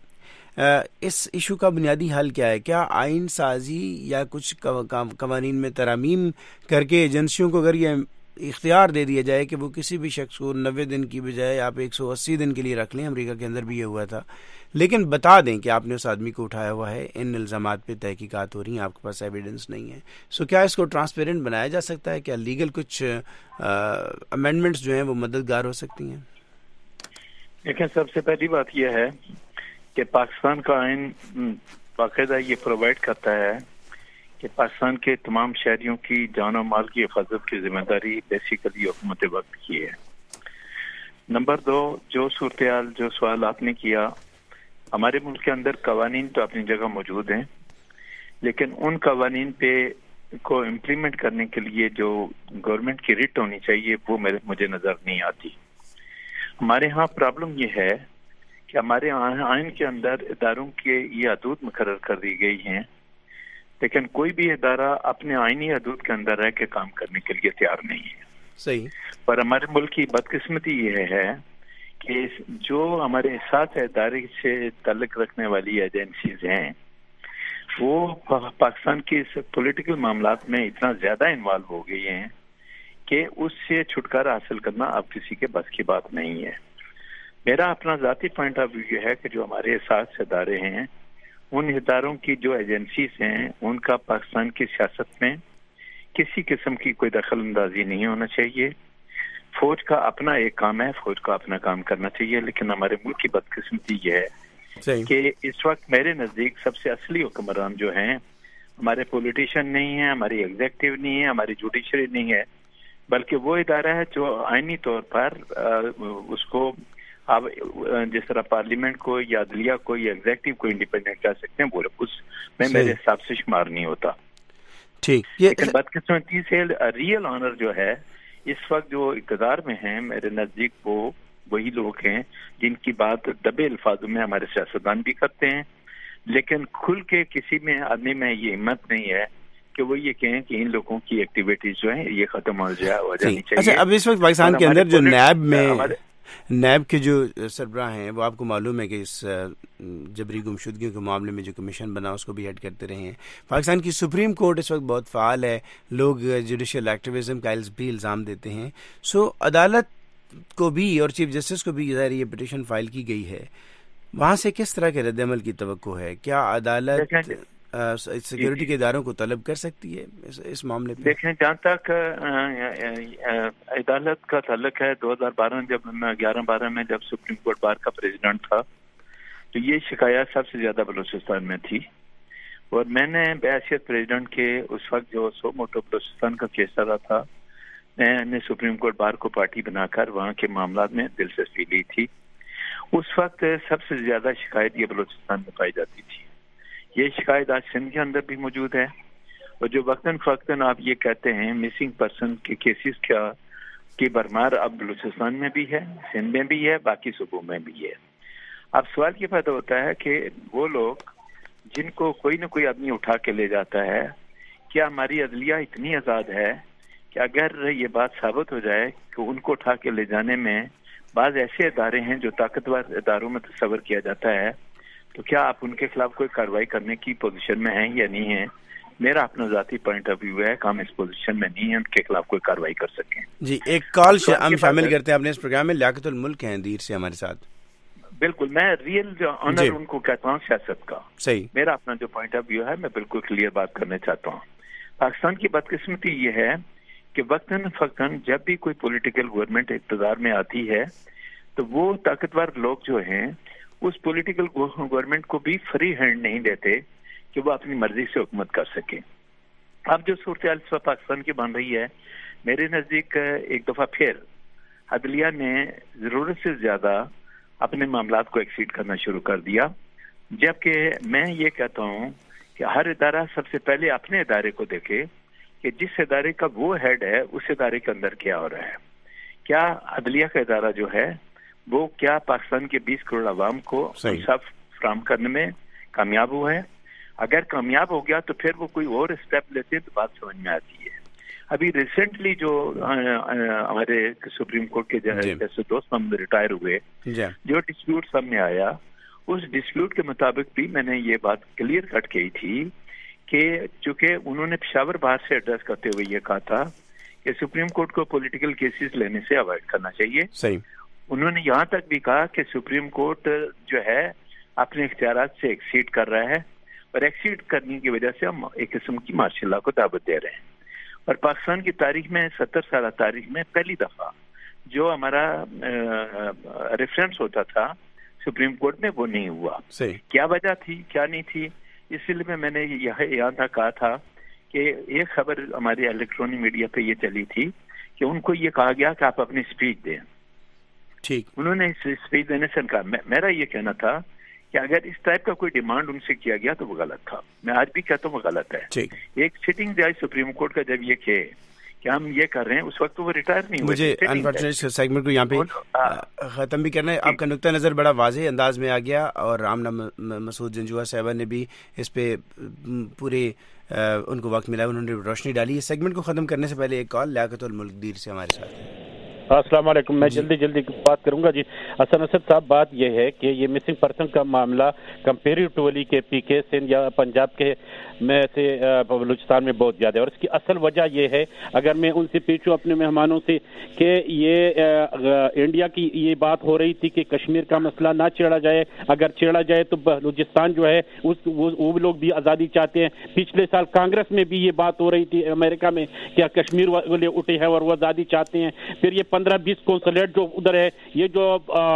اس ایشو کا بنیادی حل کیا ہے؟ کیا آئین سازی یا کچھ قوانین میں ترامیم کر کے ایجنسیوں کو اگر یہ اختیار دے دیا جائے کہ وہ کسی بھی شخص کو 90 دن کی بجائے آپ 180 دن کے لیے رکھ لیں, امریکہ کے اندر بھی یہ ہوا تھا, لیکن بتا دیں کہ آپ نے اس آدمی کو اٹھایا ہوا ہے, ان الزامات پہ تحقیقات ہو رہی ہیں, آپ کے پاس ایویڈنس نہیں ہے, سو کیا اس کو ٹرانسپیرنٹ بنایا جا سکتا ہے؟ کیا لیگل کچھ امینڈمنٹس جو ہیں وہ مددگار ہو سکتی ہیں؟ دیکھیں, سب سے پہلی بات یہ ہے کہ پاکستان کا آئین باقاعدہ یہ پرووائڈ کرتا ہے کہ پاکستان کے تمام شہریوں کی جان و مال کی حفاظت کی ذمہ داری بیسیکلی حکومت وقت کی ہے. نمبر 2, جو صورتحال جو سوال آپ نے کیا, ہمارے ملک کے اندر قوانین تو اپنی جگہ موجود ہیں, لیکن ان قوانین پہ کو امپلیمنٹ کرنے کے لیے جو گورنمنٹ کی ریٹ ہونی چاہیے وہ مجھے نظر نہیں آتی. ہمارے ہاں پرابلم یہ ہے کہ ہمارے آئین کے اندر اداروں کے یہ حدود مقرر کر دی گئی ہیں, لیکن کوئی بھی ادارہ اپنے آئینی حدود کے اندر رہ کے کام کرنے کے لیے تیار نہیں ہے. صحیح. پر ہمارے ملک کی بدقسمتی یہ ہے کہ جو ہمارے ساتھ ادارے سے تعلق رکھنے والی ایجنسیز ہیں وہ پاکستان کے پولیٹیکل معاملات میں اتنا زیادہ انوالو ہو گئی ہیں کہ اس سے چھٹکارا حاصل کرنا اب کسی کے بس کی بات نہیں ہے. میرا اپنا ذاتی پوائنٹ آف ویو یہ ہے کہ جو ہمارے ساتھ ادارے ہیں, ان اداروں کی جو ایجنسیز ہیں, ان کا پاکستان کی سیاست میں کسی قسم کی کوئی دخل اندازی نہیں ہونا چاہیے. فوج کا اپنا ایک کام ہے, فوج کا اپنا کام کرنا چاہیے, لیکن ہمارے ملک کی بدقسمتی یہ ہے کہ اس وقت میرے نزدیک سب سے اصلی حکمران جو ہیں ہمارے پولیٹیشین نہیں ہیں, ہماری ایگزیکٹو نہیں ہے, ہماری جوڈیشری نہیں ہے, بلکہ وہ ادارہ ہے جو آئینی طور پر اس کو آپ جس طرح پارلیمنٹ کو یا عدلیہ کو یا ایگزیکٹو کو انڈیپینڈنٹ کہہ سکتے ہیں, وہ اس میں میرے حساب سے شمار نہیں ہوتا. ٹھیک. لیکن بدقسمتی سے ریئل آنر جو ہے اس وقت جو اقتدار میں ہیں میرے نزدیک وہ وہی لوگ ہیں جن کی بات دبے الفاظوں میں ہمارے سیاستدان بھی کرتے ہیں, لیکن کھل کے کسی میں آدمی میں یہ ہمت نہیں ہے کہ وہ یہ کہیں کہ ان لوگوں کی ایکٹیویٹیز جو ہیں یہ ختم ہو جانی چاہیے. اچھا, اب اس وقت پاکستان کے اندر جو نیب کے جو سربراہ ہیں وہ آپ کو معلوم ہے کہ اس جبری گمشدگیوں کے معاملے میں جو کمیشن بنا اس کو بھی ہیڈ کرتے رہے ہیں. پاکستان کی سپریم کورٹ اس وقت بہت فعال ہے, لوگ جوڈیشل ایکٹیویزم کا بھی الزام دیتے ہیں. سو عدالت کو بھی اور چیف جسٹس کو بھی ظاہر یہ پٹیشن فائل کی گئی ہے, وہاں سے کس طرح کے رد عمل کی توقع ہے؟ کیا عدالت سیکورٹی کے اداروں کو طلب کر سکتی ہے اس معاملے پہ؟ دیکھیں, جہاں تک عدالت کا تعلق ہے 2012 جب میں 11-12 میں جب سپریم کورٹ بار کا پریزیڈنٹ تھا تو یہ شکایات سب سے زیادہ بلوچستان میں تھی, اور میں نے بحیثیت پریزیڈنٹ کے اس وقت جو سو موٹو بلوچستان کا کیس چل رہا تھا، میں نے سپریم کورٹ بار کو پارٹی بنا کر وہاں کے معاملات میں دلچسپی لی تھی۔ اس وقت سب سے زیادہ شکایت یہ بلوچستان میں پائی جاتی تھی۔ یہ شکایت آج سندھ کے اندر بھی موجود ہے، اور جو وقتاً فوقتاً آپ یہ کہتے ہیں مسنگ پرسن کے کیسز کی بھرمار اب بلوچستان میں بھی ہے، سندھ میں بھی ہے، باقی صوبوں میں بھی ہے۔ اب سوال یہ پیدا ہوتا ہے کہ وہ لوگ جن کو کوئی نہ کوئی آدمی اٹھا کے لے جاتا ہے، کیا ہماری عدلیہ اتنی آزاد ہے کہ اگر یہ بات ثابت ہو جائے کہ ان کو اٹھا کے لے جانے میں بعض ایسے ادارے ہیں جو طاقتور اداروں میں تصور کیا جاتا ہے، تو کیا آپ ان کے خلاف کوئی کارروائی کرنے کی پوزیشن میں ہیں یا نہیں ہیں؟ میرا اپنا ذاتی پوائنٹ آف ویو ہے کہ ہم اس پوزیشن میں نہیں ہیں ان کے خلاف کوئی کارروائی کر سکیں۔ جی، ایک کال ہم شامل کرتے ہیں اپنے اس پروگرام میں۔ لیاقت الملک ہیں دیر سے ہمارے ساتھ۔ بالکل، میں ریئل جو آنر ان کو کہتا ہوں سیاست کا۔ صحیح، میرا اپنا جو پوائنٹ آف ویو ہے میں بالکل کلیئر بات کرنا چاہتا ہوں۔ پاکستان کی بدقسمتی یہ ہے کہ وقتاً فوقتاً جب بھی کوئی پولیٹیکل گورنمنٹ اقتدار میں آتی ہے تو وہ طاقتور لوگ جو ہیں اس پولیٹیکل گورنمنٹ کو بھی فری ہینڈ نہیں دیتے کہ وہ اپنی مرضی سے حکومت کر سکے۔ اب جو صورتحال اس وقت پاکستان کی بن رہی ہے، میرے نزدیک ایک دفعہ پھر عدلیہ نے ضرورت سے زیادہ اپنے معاملات کو ایکسیڈ کرنا شروع کر دیا، جبکہ میں یہ کہتا ہوں کہ ہر ادارہ سب سے پہلے اپنے ادارے کو دیکھے کہ جس ادارے کا وہ ہیڈ ہے اس ادارے کے اندر کیا ہو رہا ہے۔ کیا عدلیہ کا ادارہ جو ہے وہ کیا پاکستان کے 20 کروڑ عوام کو انصاف فراہم کرنے میں کامیاب ہوا ہے؟ اگر کامیاب ہو گیا تو پھر وہ کوئی اور اسٹیپ لیتے ہیں تو بات سمجھ میں آتی ہے۔ ابھی ریسنٹلی جو ہمارے سپریم کورٹ کے جیسے دوست محمد ریٹائر ہوئے، جو ڈسپیوٹ سامنے آیا، اس ڈسپیوٹ کے مطابق بھی میں نے یہ بات کلیئر کٹ کی تھی کہ چونکہ انہوں نے پشاور باہر سے ایڈریس کرتے ہوئے یہ کہا تھا کہ سپریم کورٹ کو پولیٹیکل کیسز لینے سے اوائڈ کرنا چاہیے۔ صحیح، انہوں نے یہاں تک بھی کہا کہ سپریم کورٹ جو ہے اپنے اختیارات سے ایکسیڈ کر رہا ہے، اور ایکسیڈ کرنے کی وجہ سے ہم ایک قسم کی مارشل لا کو دعوت دے رہے ہیں۔ اور پاکستان کی تاریخ میں 70 سالہ تاریخ میں پہلی دفعہ جو ہمارا ریفرنس ہوتا تھا سپریم کورٹ میں وہ نہیں ہوا۔ کیا وجہ تھی کیا نہیں تھی، اس لیے میں نے یہاں تک کہا تھا کہ ایک خبر ہماری الیکٹرانک میڈیا پہ یہ چلی تھی کہ ان کو یہ کہا گیا کہ آپ اپنی اسپیچ دیں۔ ٹھیک، انہوں نے اسپیچ دینے سے انکار۔ میرا یہ کہنا تھا کہ اگر اس ٹائپ کا کوئی ڈیمانڈ ان سے کیا گیا تو وہ غلط تھا۔ میں آج بھی کہتا ہوں وہ غلط ہے۔ ایک سٹنگ جج سپریم کورٹ کا جب یہ کہے کہ ہم یہ کر رہے ہیں، اس وقت وہ ریٹائر نہیں ہوئے۔ مجھے انفارچونیٹلی سیگمنٹ کو یہاں پہ ختم بھی کرنا ہے۔ آپ کا نقطہ نظر بڑا واضح انداز میں آ گیا، اور رامنا مسعود جنجوعہ صاحبہ نے بھی اس پہ پورے ان کو وقت ملا، انہوں نے روشنی ڈالی۔ اس سیگمنٹ کو ختم کرنے سے پہلے ایک کال لیاقت الملک دیر سے ہمارے ساتھ ہے۔ السلام علیکم، میں جلدی بات کروں گا۔ جی حسن اسد صاحب، بات یہ ہے کہ یہ مسنگ پرسن کا معاملہ کمپیریٹیولی کے پی کے سندھ یا پنجاب کے میں سے بلوچستان میں بہت زیادہ ہے، اور اس کی اصل وجہ یہ ہے، اگر میں ان سے پوچھوں اپنے مہمانوں سے کہ یہ انڈیا کی یہ بات ہو رہی تھی کہ کشمیر کا مسئلہ نہ چھیڑا جائے، اگر چھیڑا جائے تو بلوچستان جو ہے وہ لوگ بھی آزادی چاہتے ہیں۔ پچھلے سال کانگریس میں بھی یہ بات ہو رہی تھی امریکہ میں کہ کشمیر والے اٹھے ہیں اور وہ آزادی چاہتے ہیں۔ پھر یہ 15-20 کونسلیٹ جو ادھر ہے، یہ جو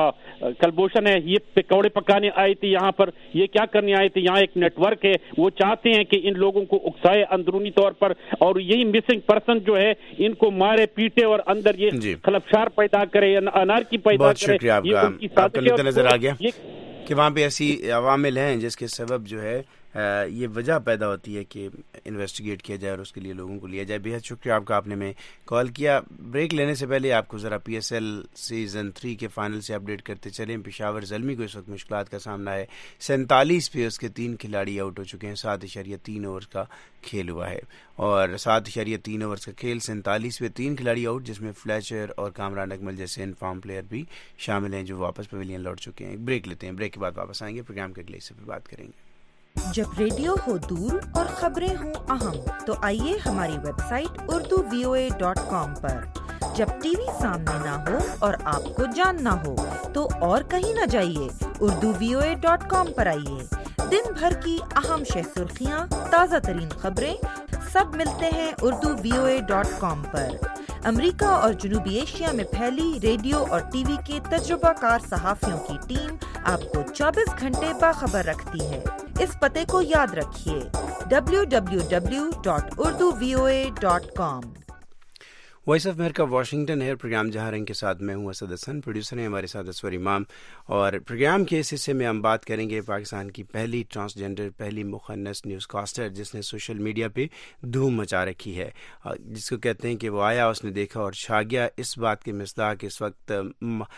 کلبھوشن ہے، یہ پکوڑے پکانے آئی تھی یہاں پر، یہ کیا کرنے آئے تھے؟ یہاں ایک نیٹ ورک ہے، وہ چاہتے ہیں کہ ان لوگوں کو اکسائے اندرونی طور پر، اور یہی مسنگ پرسن جو ہے ان کو مارے پیٹے اور اندر یہ خلفشار پیدا کرے، انارکی پیدا کرے۔ بہت شکریہ آپ کا نقطہ نظر آ گیا کہ وہاں پہ ایسی عوامل ہیں جس کے سبب جو ہے یہ وجہ پیدا ہوتی ہے کہ انویسٹیگیٹ کیا جائے اور اس کے لیے لوگوں کو لیا جائے۔ بہت شکریہ آپ کا، آپ نے میں کال کیا۔ بریک لینے سے پہلے آپ کو ذرا پی ایس ایل سیزن 3 کے فائنل سے اپڈیٹ کرتے چلیں۔ پشاور زلمی کو اس وقت مشکلات کا سامنا ہے، 47 پہ اس کے 3 کھلاڑی آؤٹ ہو چکے ہیں، 7.3 اوورز کا کھیل ہوا ہے، اور 7.3 اوورز کا کھیل، 47 پہ 3 کھلاڑی آؤٹ، جس میں فلیچر اور کامران اکمل جیسے انفارم پلیئر بھی شامل ہیں جو واپس پویلین لوٹ چکے ہیں۔ بریک لیتے ہیں، بریک کے بعد واپس آئیں گے، پروگرام کے اگلے حصے پہ بات کریں گے۔ جب ریڈیو ہو دور اور خبریں ہوں اہم تو آئیے ہماری ویب سائٹ urduvoa.com پر۔ جب ٹی وی سامنے نہ ہو اور آپ کو جاننا ہو تو اور کہیں نہ جائیے، urduvoa.com پر آئیے۔ دن بھر کی اہم سرخیاں، تازہ ترین خبریں سب ملتے ہیں urduvoa.com پر۔ امریکہ اور جنوبی ایشیا میں پھیلی ریڈیو اور ٹی وی کے تجربہ کار صحافیوں کی ٹیم آپ کو 24 گھنٹے باخبر رکھتی ہے۔ इस पते को याद रखिए www.urduvoa.com। Voice of America Washington है प्रोग्राम जहां रंग के साथ मैं हूं असद हसन, प्रोड्यूसर हैं हमारे साथ असफर इमाम। और प्रोग्राम के इस हिस्से में हम बात करेंगे पाकिस्तान की पहली ट्रांसजेंडर, पहली मुखन्नस न्यूज़कास्टर जिसने सोशल मीडिया पे धूम मचा रखी है, जिसको कहते हैं कि वो आया, उसने देखा और छा गया। इस बात के मिस्दाक इस वक्त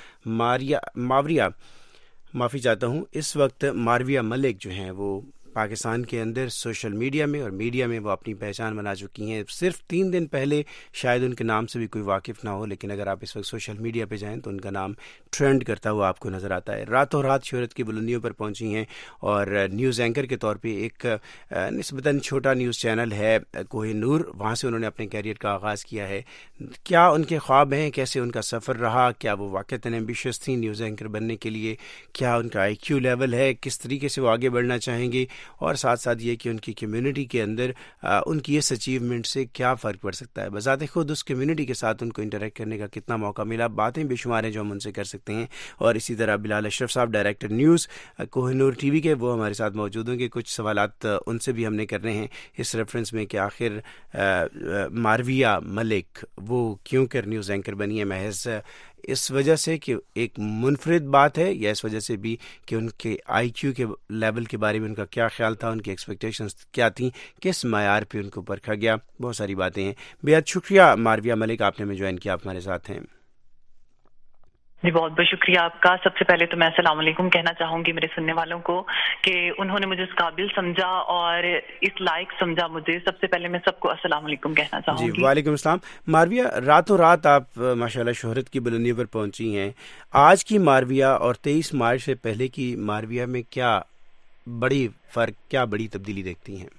इस वक्त मारविया मलिक जो हैं वो पाकिस्तान के अंदर सोशल मीडिया में और मीडिया में वो अपनी पहचान बना चुकी हैं। सिर्फ 3 दिन पहले शायद उनके नाम से भी कोई वाकिफ़ ना हो, लेकिन अगर आप इस वक्त सोशल मीडिया पे जाएं तो उनका नाम ट्रेंड करता हुआ आपको नज़र आता है। रातों रात शोहरत की बुलंदियों पर पहुंची हैं और न्यूज़ एंकर के तौर पे एक निस्बतन छोटा न्यूज़ चैनल है कोहिनूर, वहाँ से उन्होंने अपने कैरियर का आगाज़ किया है। क्या उनके ख्वाब हैं, कैसे उनका सफ़र रहा, क्या वो वाक़तन एम्बिशियस थी न्यूज़ एंकर बनने के लिए, क्या उनका IQ लेवल है, किस तरीके से वो आगे बढ़ना चाहेंगे, और साथ साथ ये कि उनकी कम्युनिटी के अंदर उनकी इस अचीवमेंट से क्या फ़र्क पड़ सकता है, बज़ाते खुद उस कम्युनिटी के साथ उनको इंटरेक्ट करने का कितना मौका मिला। बातें बेशुमार हैं जो हम उनसे कर सकते हैं। और इसी तरह बिलाल अशरफ साहब डायरेक्टर न्यूज़ कोहिनूर TV के, वो हमारे साथ मौजूद होंगे। कुछ सवालात उनसे भी हमने करने हैं इस रेफरेंस में कि आखिर मारविया मलिक वो क्यों कर न्यूज़ एंकर बनी है, महज इस वजह से कि एक मुनफरिद बात है, या इस वजह से भी कि उनके IQ के लेवल के बारे में उनका क्या ख्याल था, उनकी एक्सपेक्टेशंस क्या थी, किस मायार पे उनको परखा गया, बहुत सारी बातें हैं। बेहद शुक्रिया मारविया मलिक, आपने हमें ज्वाइन किया, आप हमारे साथ हैं। जी बहुत बहुत शुक्रिया आपका। सबसे पहले तो मैं अस्सलाम वालेकुम कहना चाहूँगी मेरे सुनने वालों को कि उन्होंने मुझे इस काबिल समझा और इस लायक समझा मुझे। सबसे पहले मैं सबको अस्सलाम वालेकुम कहना चाहूँगी। जी वालेकुम अस्सलाम। मारविया, रातों रात आप माशाल्लाह शोहरत की बुलंदियों पर पहुंची हैं। आज की मारविया और 23 मार्च से पहले की मारविया में क्या बड़ी फ़र्क, क्या बड़ी तब्दीली देखती हैं?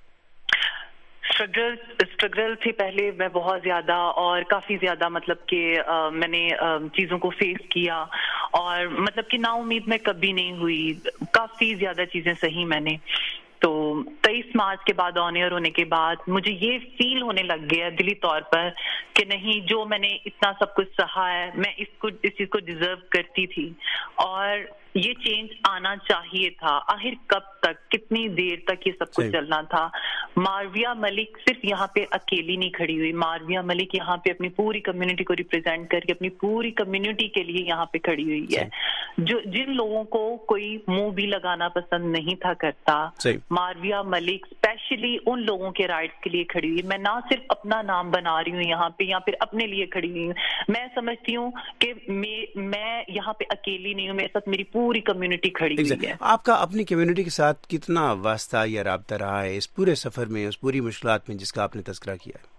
स्ट्रगल से पहले मैं बहुत ज़्यादा और काफ़ी ज़्यादा मतलब कि मैंने चीज़ों को फेस किया और मतलब कि नाउम्मीद मैं कभी नहीं हुई, काफ़ी ज़्यादा चीज़ें सही मैंने। तो 23 मार्च के बाद ऑन एयर होने के बाद मुझे ये फील होने लग गया दिली तौर पर कि नहीं, जो मैंने इतना सब कुछ सहा है मैं इस चीज़ को डिजर्व करती थी और ये चेंज आना चाहिए था। आखिर कब तक, कितनी देर तक ये सब कुछ चलना था? मारविया मलिक सिर्फ यहाँ पे अकेली नहीं खड़ी हुई, मारविया मलिक यहाँ पे अपनी पूरी कम्युनिटी को रिप्रेजेंट करके अपनी पूरी कम्युनिटी के लिए यहाँ पे खड़ी हुई है। जो जिन लोगों को कोई मुंह भी लगाना पसंद नहीं था करता, मारविया मलिक स्पेशली उन लोगों के राइट्स के लिए खड़ी हुई। मैं ना सिर्फ अपना नाम बना रही हूँ यहाँ पे या फिर अपने लिए खड़ी हुई हूँ, मैं समझती हूँ कि मैं यहाँ पे अकेली नहीं हूँ, मेरे साथ मेरी पूरी कम्युनिटी खड़ी हुई है। आपका अपनी कम्युनिटी के साथ कितना वास्ता या राब्ता रहा है इस पूरे सफर में, उस पूरी मुश्किलात में जिसका आपने तज़किरा किया है?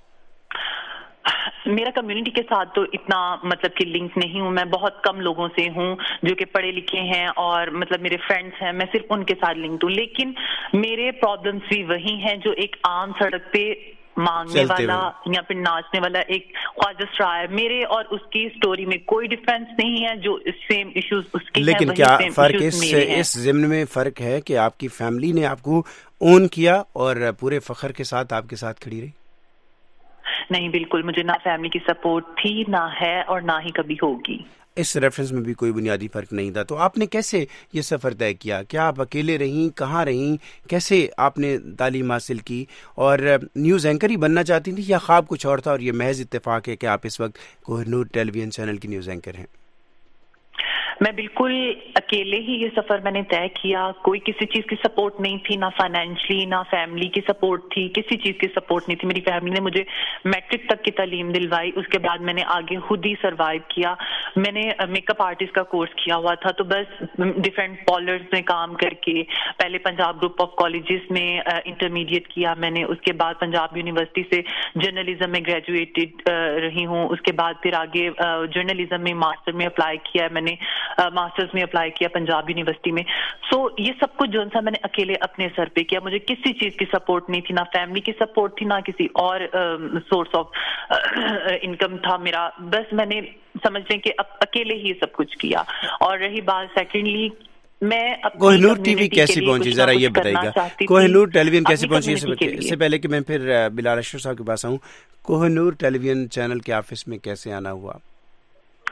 मेरा कम्युनिटी के साथ तो इतना मतलब कि लिंक नहीं हूँ, मैं बहुत कम लोगों से हूँ जो कि पढ़े लिखे हैं और मतलब मेरे फ्रेंड्स हैं, मैं सिर्फ उनके साथ लिंक हूँ। लेकिन मेरे प्रॉब्लम्स भी वही हैं जो एक आम सड़क पे मांगने वाला या फिर नाचने वाला एक ख्वाजश रहा है। मेरे और उसकी स्टोरी में कोई डिफरेंस नहीं है, जो सेम इश्यूज उसके हैं। लेकिन क्या फर्क इस ज़िम्न में फर्क है कि आपकी फैमिली ने आपको ओन किया और पूरे फख्र के साथ आपके साथ खड़ी रही? नहीं, बिल्कुल मुझे ना फैमिली की सपोर्ट थी, ना है और ना ही कभी होगी। इस रेफरेंस में भी कोई बुनियादी फर्क नहीं था। तो आपने कैसे ये सफ़र तय किया? क्या आप अकेले रहीं, कहाँ रहीं, कैसे आपने तालीम हासिल की और न्यूज़ एंकर ही बनना चाहती थी या ख्वाब कुछ और था और ये महज इत्तेफाक है कि आप इस वक्त कोहिनूर टेलीविजन चैनल की न्यूज़ एंकर हैं? मैं बिल्कुल अकेले ही ये सफर मैंने तय किया, कोई किसी चीज की सपोर्ट नहीं थी, ना फाइनेंशियली ना फैमिली की सपोर्ट थी, किसी चीज की सपोर्ट नहीं थी। मेरी फैमिली ने मुझे मैट्रिक तक की तालीम दिलवाई, उसके बाद मैंने आगे खुद ही सरवाइव किया। मैंने मेकअप आर्टिस्ट का कोर्स किया हुआ था, तो बस डिफरेंट पार्लर्स में काम करके पहले पंजाब ग्रुप ऑफ कॉलेजेस में इंटरमीडिएट किया मैंने, उसके बाद पंजाब यूनिवर्सिटी से जर्नलिज्म में ग्रेजुएटेड रही हूँ, उसके बाद फिर आगे जर्नलिज्म में मास्टर में अप्लाई किया मैंने, मास्टर्स में अप्लाई किया पंजाब यूनिवर्सिटी में। सो ये सब कुछ जो सा मैंने अकेले अपने सर पे किया, मुझे किसी चीज की सपोर्ट नहीं थी, ना फैमिली की सपोर्ट थी, ना किसी और सोर्स ऑफ इनकम था मेरा। बस मैंने समझ लें कि अब अकेले ही सब कुछ किया। और रही बात सेकेंडली, मैं कोहिनूर टीवी कैसी पहुंची, जरा ये बताइएगा। कोहिनूर टेलीविजन कैसे पहुंची? इससे पहले कि मैं फिर बिलाल अशरफ साहब के पास आऊँ, कोहिनूर टेलीविजन चैनल के ऑफिस में कैसे आना हुआ?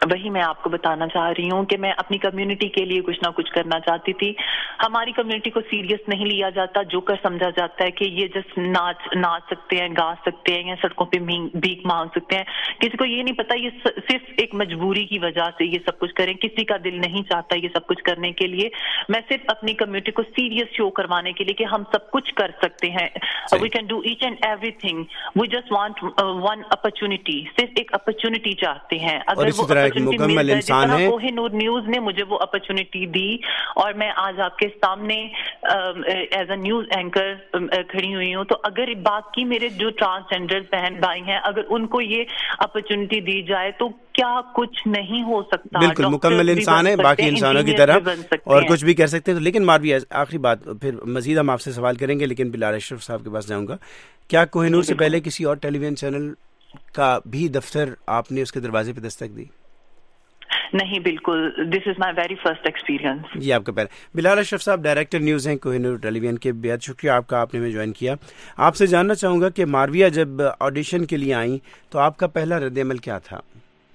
वही मैं आपको बताना चाह रही हूँ कि मैं अपनी कम्युनिटी के लिए कुछ ना कुछ करना चाहती थी। हमारी कम्युनिटी को सीरियस नहीं लिया जाता, जोकर समझा जाता है कि ये जस्ट नाच सकते हैं, गा सकते हैं या सड़कों पे भीख मांग सकते हैं। किसी को ये नहीं पता ये सिर्फ एक मजबूरी की वजह से ये सब कुछ करें। किसी का दिल नहीं चाहता ये सब कुछ करने के लिए। मैं सिर्फ अपनी कम्युनिटी को सीरियस शो करवाने के लिए कि हम सब कुछ कर सकते हैं, we can do each and everything, we just want one opportunity, सिर्फ एक अपॉर्चुनिटी चाहते हैं। अगर वो मुकम्मल इंसान है। कोहिनूर न्यूज ने मुझे वो अपॉर्चुनिटी दी और मैं आज आपके सामने एज अ न्यूज एंकर खड़ी हुई हूँ। तो अगर बाकी मेरे जो ट्रांसजेंडर बहन भाई हैं, अगर उनको ये अपॉर्चुनिटी दी जाए तो क्या कुछ नहीं हो सकता। बिल्कुल मुकम्मल इंसान है, बाकी इंसानों की तरह और कुछ भी कर सकते हैं। तो लेकिन मारवी, आखिरी बात, फिर मजीद हम आपसे सवाल करेंगे, लेकिन बिलाल अशरफ साहब के पास जाऊंगा। क्या कोहिनूर से पहले किसी और टेलीविजन चैनल का भी दफ्तर आपने उसके दरवाजे पे दस्तक दी? नहीं, बिल्कुल, this is my very first experience. ये आपका पहला। बिलाल अशरफ साहब डायरेक्टर न्यूज़ हैं कोहिनूर टेलीविजन के, बेहद शुक्रिया आपका, आपने में ज्वाइन किया। आपसे जानना चाहूँगा कि मारविया जब ऑडिशन के लिए आई तो आपका पहला रद्द-ए-अमल क्या था?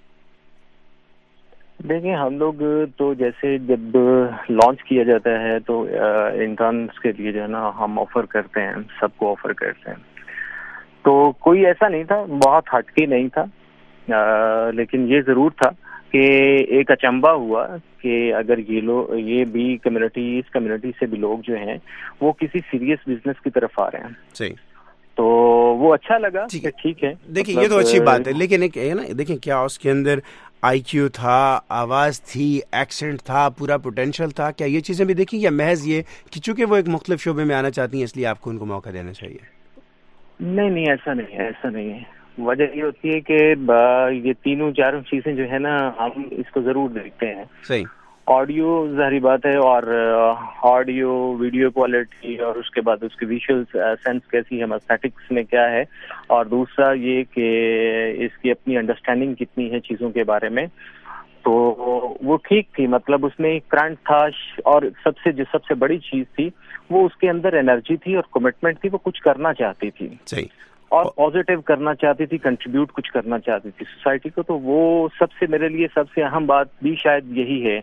देखिए, हम लोग तो जैसे जब लॉन्च किया जाता है तो इंटर्न्स के लिए जो है ना हम ऑफर करते हैं, सबको ऑफर करते हैं। तो कोई ऐसा नहीं था, बहुत हटके नहीं था, लेकिन ये ज़रूर था कि एक अचंबा हुआ कि अगर ये भी कम्युनिटी, इस कम्युनिटी से भी लोग जो हैं वो किसी सीरियस बिजनेस की तरफ आ रहे हैं। सही। तो वो अच्छा लगा कि ठीक है। देखिए मतलब, ये तो अच्छी बात है, लेकिन एक है ना, देखिए क्या उसके अंदर IQ था, आवाज़ थी, एक्सेंट था, पूरा पोटेंशियल था, क्या ये चीज़ें भी देखी या महज ये कि चूंकि वो एक मुख्तलिफ शोबे में आना चाहती हैं इसलिए आपको उनको मौका देना चाहिए? नहीं, ऐसा नहीं है। वजह ये होती है कि ये तीनों चारों चीजें जो है ना हम इसको जरूर देखते हैं। सही। ऑडियो जाहिर बात है, और ऑडियो वीडियो क्वालिटी, और उसके बाद उसकी विजुअल सेंस कैसी है, एस्थेटिक्स में क्या है, और दूसरा ये कि इसकी अपनी अंडरस्टैंडिंग कितनी है चीजों के बारे में। तो वो ठीक थी, मतलब उसमें एक करंट था, और सबसे बड़ी चीज थी वो उसके अंदर एनर्जी थी और कमिटमेंट थी, वो कुछ करना चाहती थी। सही। और पॉजिटिव करना चाहती थी, कंट्रीब्यूट कुछ करना चाहती थी सोसाइटी को। तो वो मेरे लिए सबसे अहम बात भी शायद यही है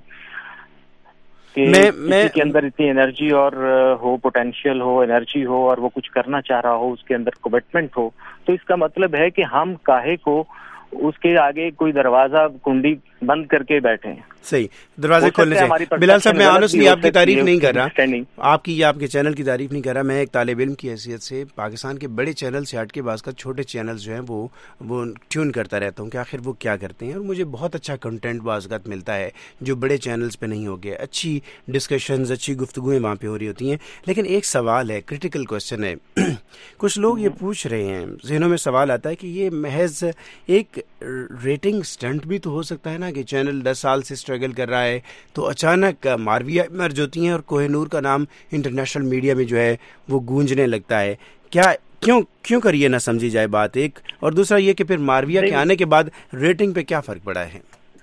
कि किसी के अंदर इतनी एनर्जी और हो, पोटेंशियल हो, एनर्जी हो, और वो कुछ करना चाह रहा हो, उसके अंदर कमिटमेंट हो। तो इसका मतलब है कि हम काहे को उसके आगे कोई दरवाजा कुंडी बंद करके बैठे। सही, दरवाजे खोलने चाहिए। बिलाल साहब, मैं ऑनेस्टली आपकी तारीफ नहीं कर रहा, आपकी या आपके चैनल की तारीफ नहीं कर रहा। मैं एक तालिब इल्म की हैसियत से पाकिस्तान के बड़े चैनल से हट के बाज़ का छोटे चैनल्स जो हैं वो ट्यून करता रहता हूँ कि आखिर वो क्या करते हैं, और मुझे बहुत अच्छा कंटेंट बाज़ मिलता है जो बड़े चैनल्स पे नहीं हो गया। अच्छी डिस्कशंस, अच्छी गुफ्तगुएं वहाँ पे हो रही होती हैं। लेकिन एक सवाल है, क्रिटिकल क्वेश्चन है, कुछ लोग ये पूछ रहे हैं, ज़हनों में सवाल आता है कि ये महज एक रेटिंग स्टंट भी तो हो सकता है ना, कि चैनल 10 साल से स्ट्रगल कर रहा है तो अचानक मारविया मर्ज होती हैं और कोहिनूर का नाम इंटरनेशनल मीडिया में जो है वो गूंजने लगता है। क्या क्यों करिए ना समझी जाए बात एक, और दूसरा ये कि फिर मारविया के आने के बाद रेटिंग पे क्या फर्क पड़ा है?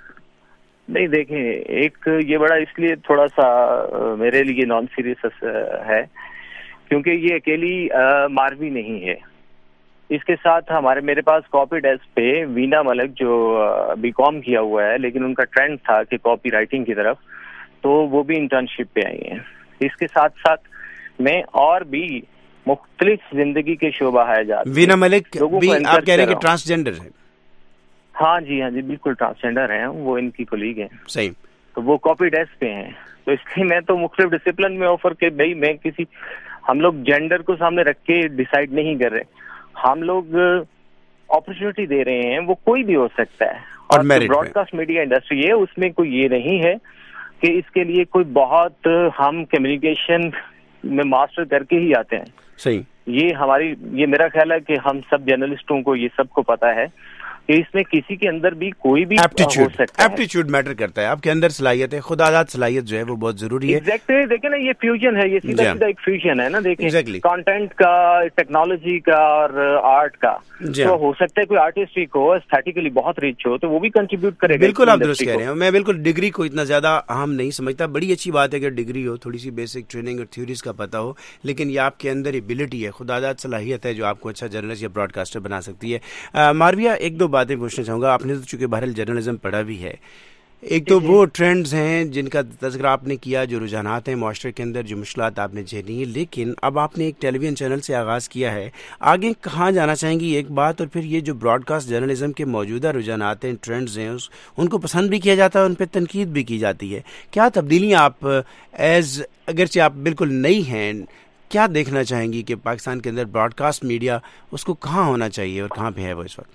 नहीं, देखें, एक ये बड़ा इसलिए थोड़ा सा मेरे लिए नॉन सीरियस है क्योंकि ये अकेली मारवी नहीं है। इसके साथ मेरे पास कॉपी डेस्क पे वीना मलिक जो बीकॉम किया हुआ है, लेकिन उनका ट्रेंड था कि कॉपी राइटिंग की तरफ, तो वो भी इंटर्नशिप पे आई हैं। इसके साथ साथ मैं और भी मुख्तलिफ जिंदगी के शोबा है जाते। वीना मलिक भी आप कह रहे हैं कि ट्रांसजेंडर है? हाँ जी, बिल्कुल ट्रांसजेंडर हैं, वो इनकी कोलीग हैं। सही। तो वो कॉपी डेस्क पे हैं, तो इसलिए मैं तो मुख्तलिफ डिसिप्लिन में ऑफर के भाई मैं हम लोग जेंडर को सामने रख के डिसाइड नहीं कर रहे, हम लोग अपॉर्चुनिटी दे रहे हैं, वो कोई भी हो सकता है। और ब्रॉडकास्ट मीडिया इंडस्ट्री है, उसमें कोई ये नहीं है कि इसके लिए कोई बहुत हम कम्युनिकेशन में मास्टर करके ही आते हैं। सही। ये मेरा ख्याल है कि हम सब जर्नलिस्टों को ये सबको पता है कि इसमें किसी के अंदर भी कोई भी हो सकता है। एप्टीट्यूड मैटर करता है, आपके अंदर सलाहियत है, खुदादाद सलाहियत जो है वो बहुत जरूरी है। एग्जैक्टली, देखें ना, ये फ्यूजन है, ये सीधा एक फ्यूजन है ना। देखें, कंटेंट का, टेक्नोलॉजी का और आर्ट का, तो हो सकता है कोई आर्टिस्टिक हो, एस्थेटिकली बहुत रिच हो, तो वो भी कंट्रीब्यूट करेगा। बिल्कुल आप दुरुस्त कह रहे हैं। मैं बिल्कुल डिग्री को इतना ज्यादा अहम नहीं समझता, बड़ी अच्छी बात है कि डिग्री हो, थोड़ी सी बेसिक ट्रेनिंग और थ्योरीज का पता हो, लेकिन ये आपके अंदर एबिलिटी है, खुदादाद सलाहियत है जो आपको अच्छा जर्नलिस्ट या ब्रॉडकास्टर बना सकती है। मारविया, एक दो باتیں پوچھنا چاہوں گا. آپ نے تو چونکہ بہرحال جرنلزم پڑھا بھی ہے, ایک تو وہ ٹرینڈز ہیں جن کا تذکرہ آپ نے کیا, جو رجحانات ہیں معاشرے کے اندر, جو مشکلات آپ نے جھیلی ہیں, لیکن اب آپ نے ایک ٹیلی ویژن چینل سے آغاز کیا ہے, آگے کہاں جانا چاہیں گی ایک بات, اور پھر یہ جو براڈ کاسٹ جرنلزم کے موجودہ رجحانات ہیں, ٹرینڈز ہیں, ان کو پسند بھی کیا جاتا ہے, ان پہ تنقید بھی کی جاتی ہے, کیا تبدیلیاں آپ اگرچہ آپ بالکل نئی ہیں, کیا دیکھنا چاہیں گی کہ پاکستان کے اندر براڈ کاسٹ میڈیا اس کو کہاں ہونا چاہیے اور کہاں پہ ہے وہ اس وقت؟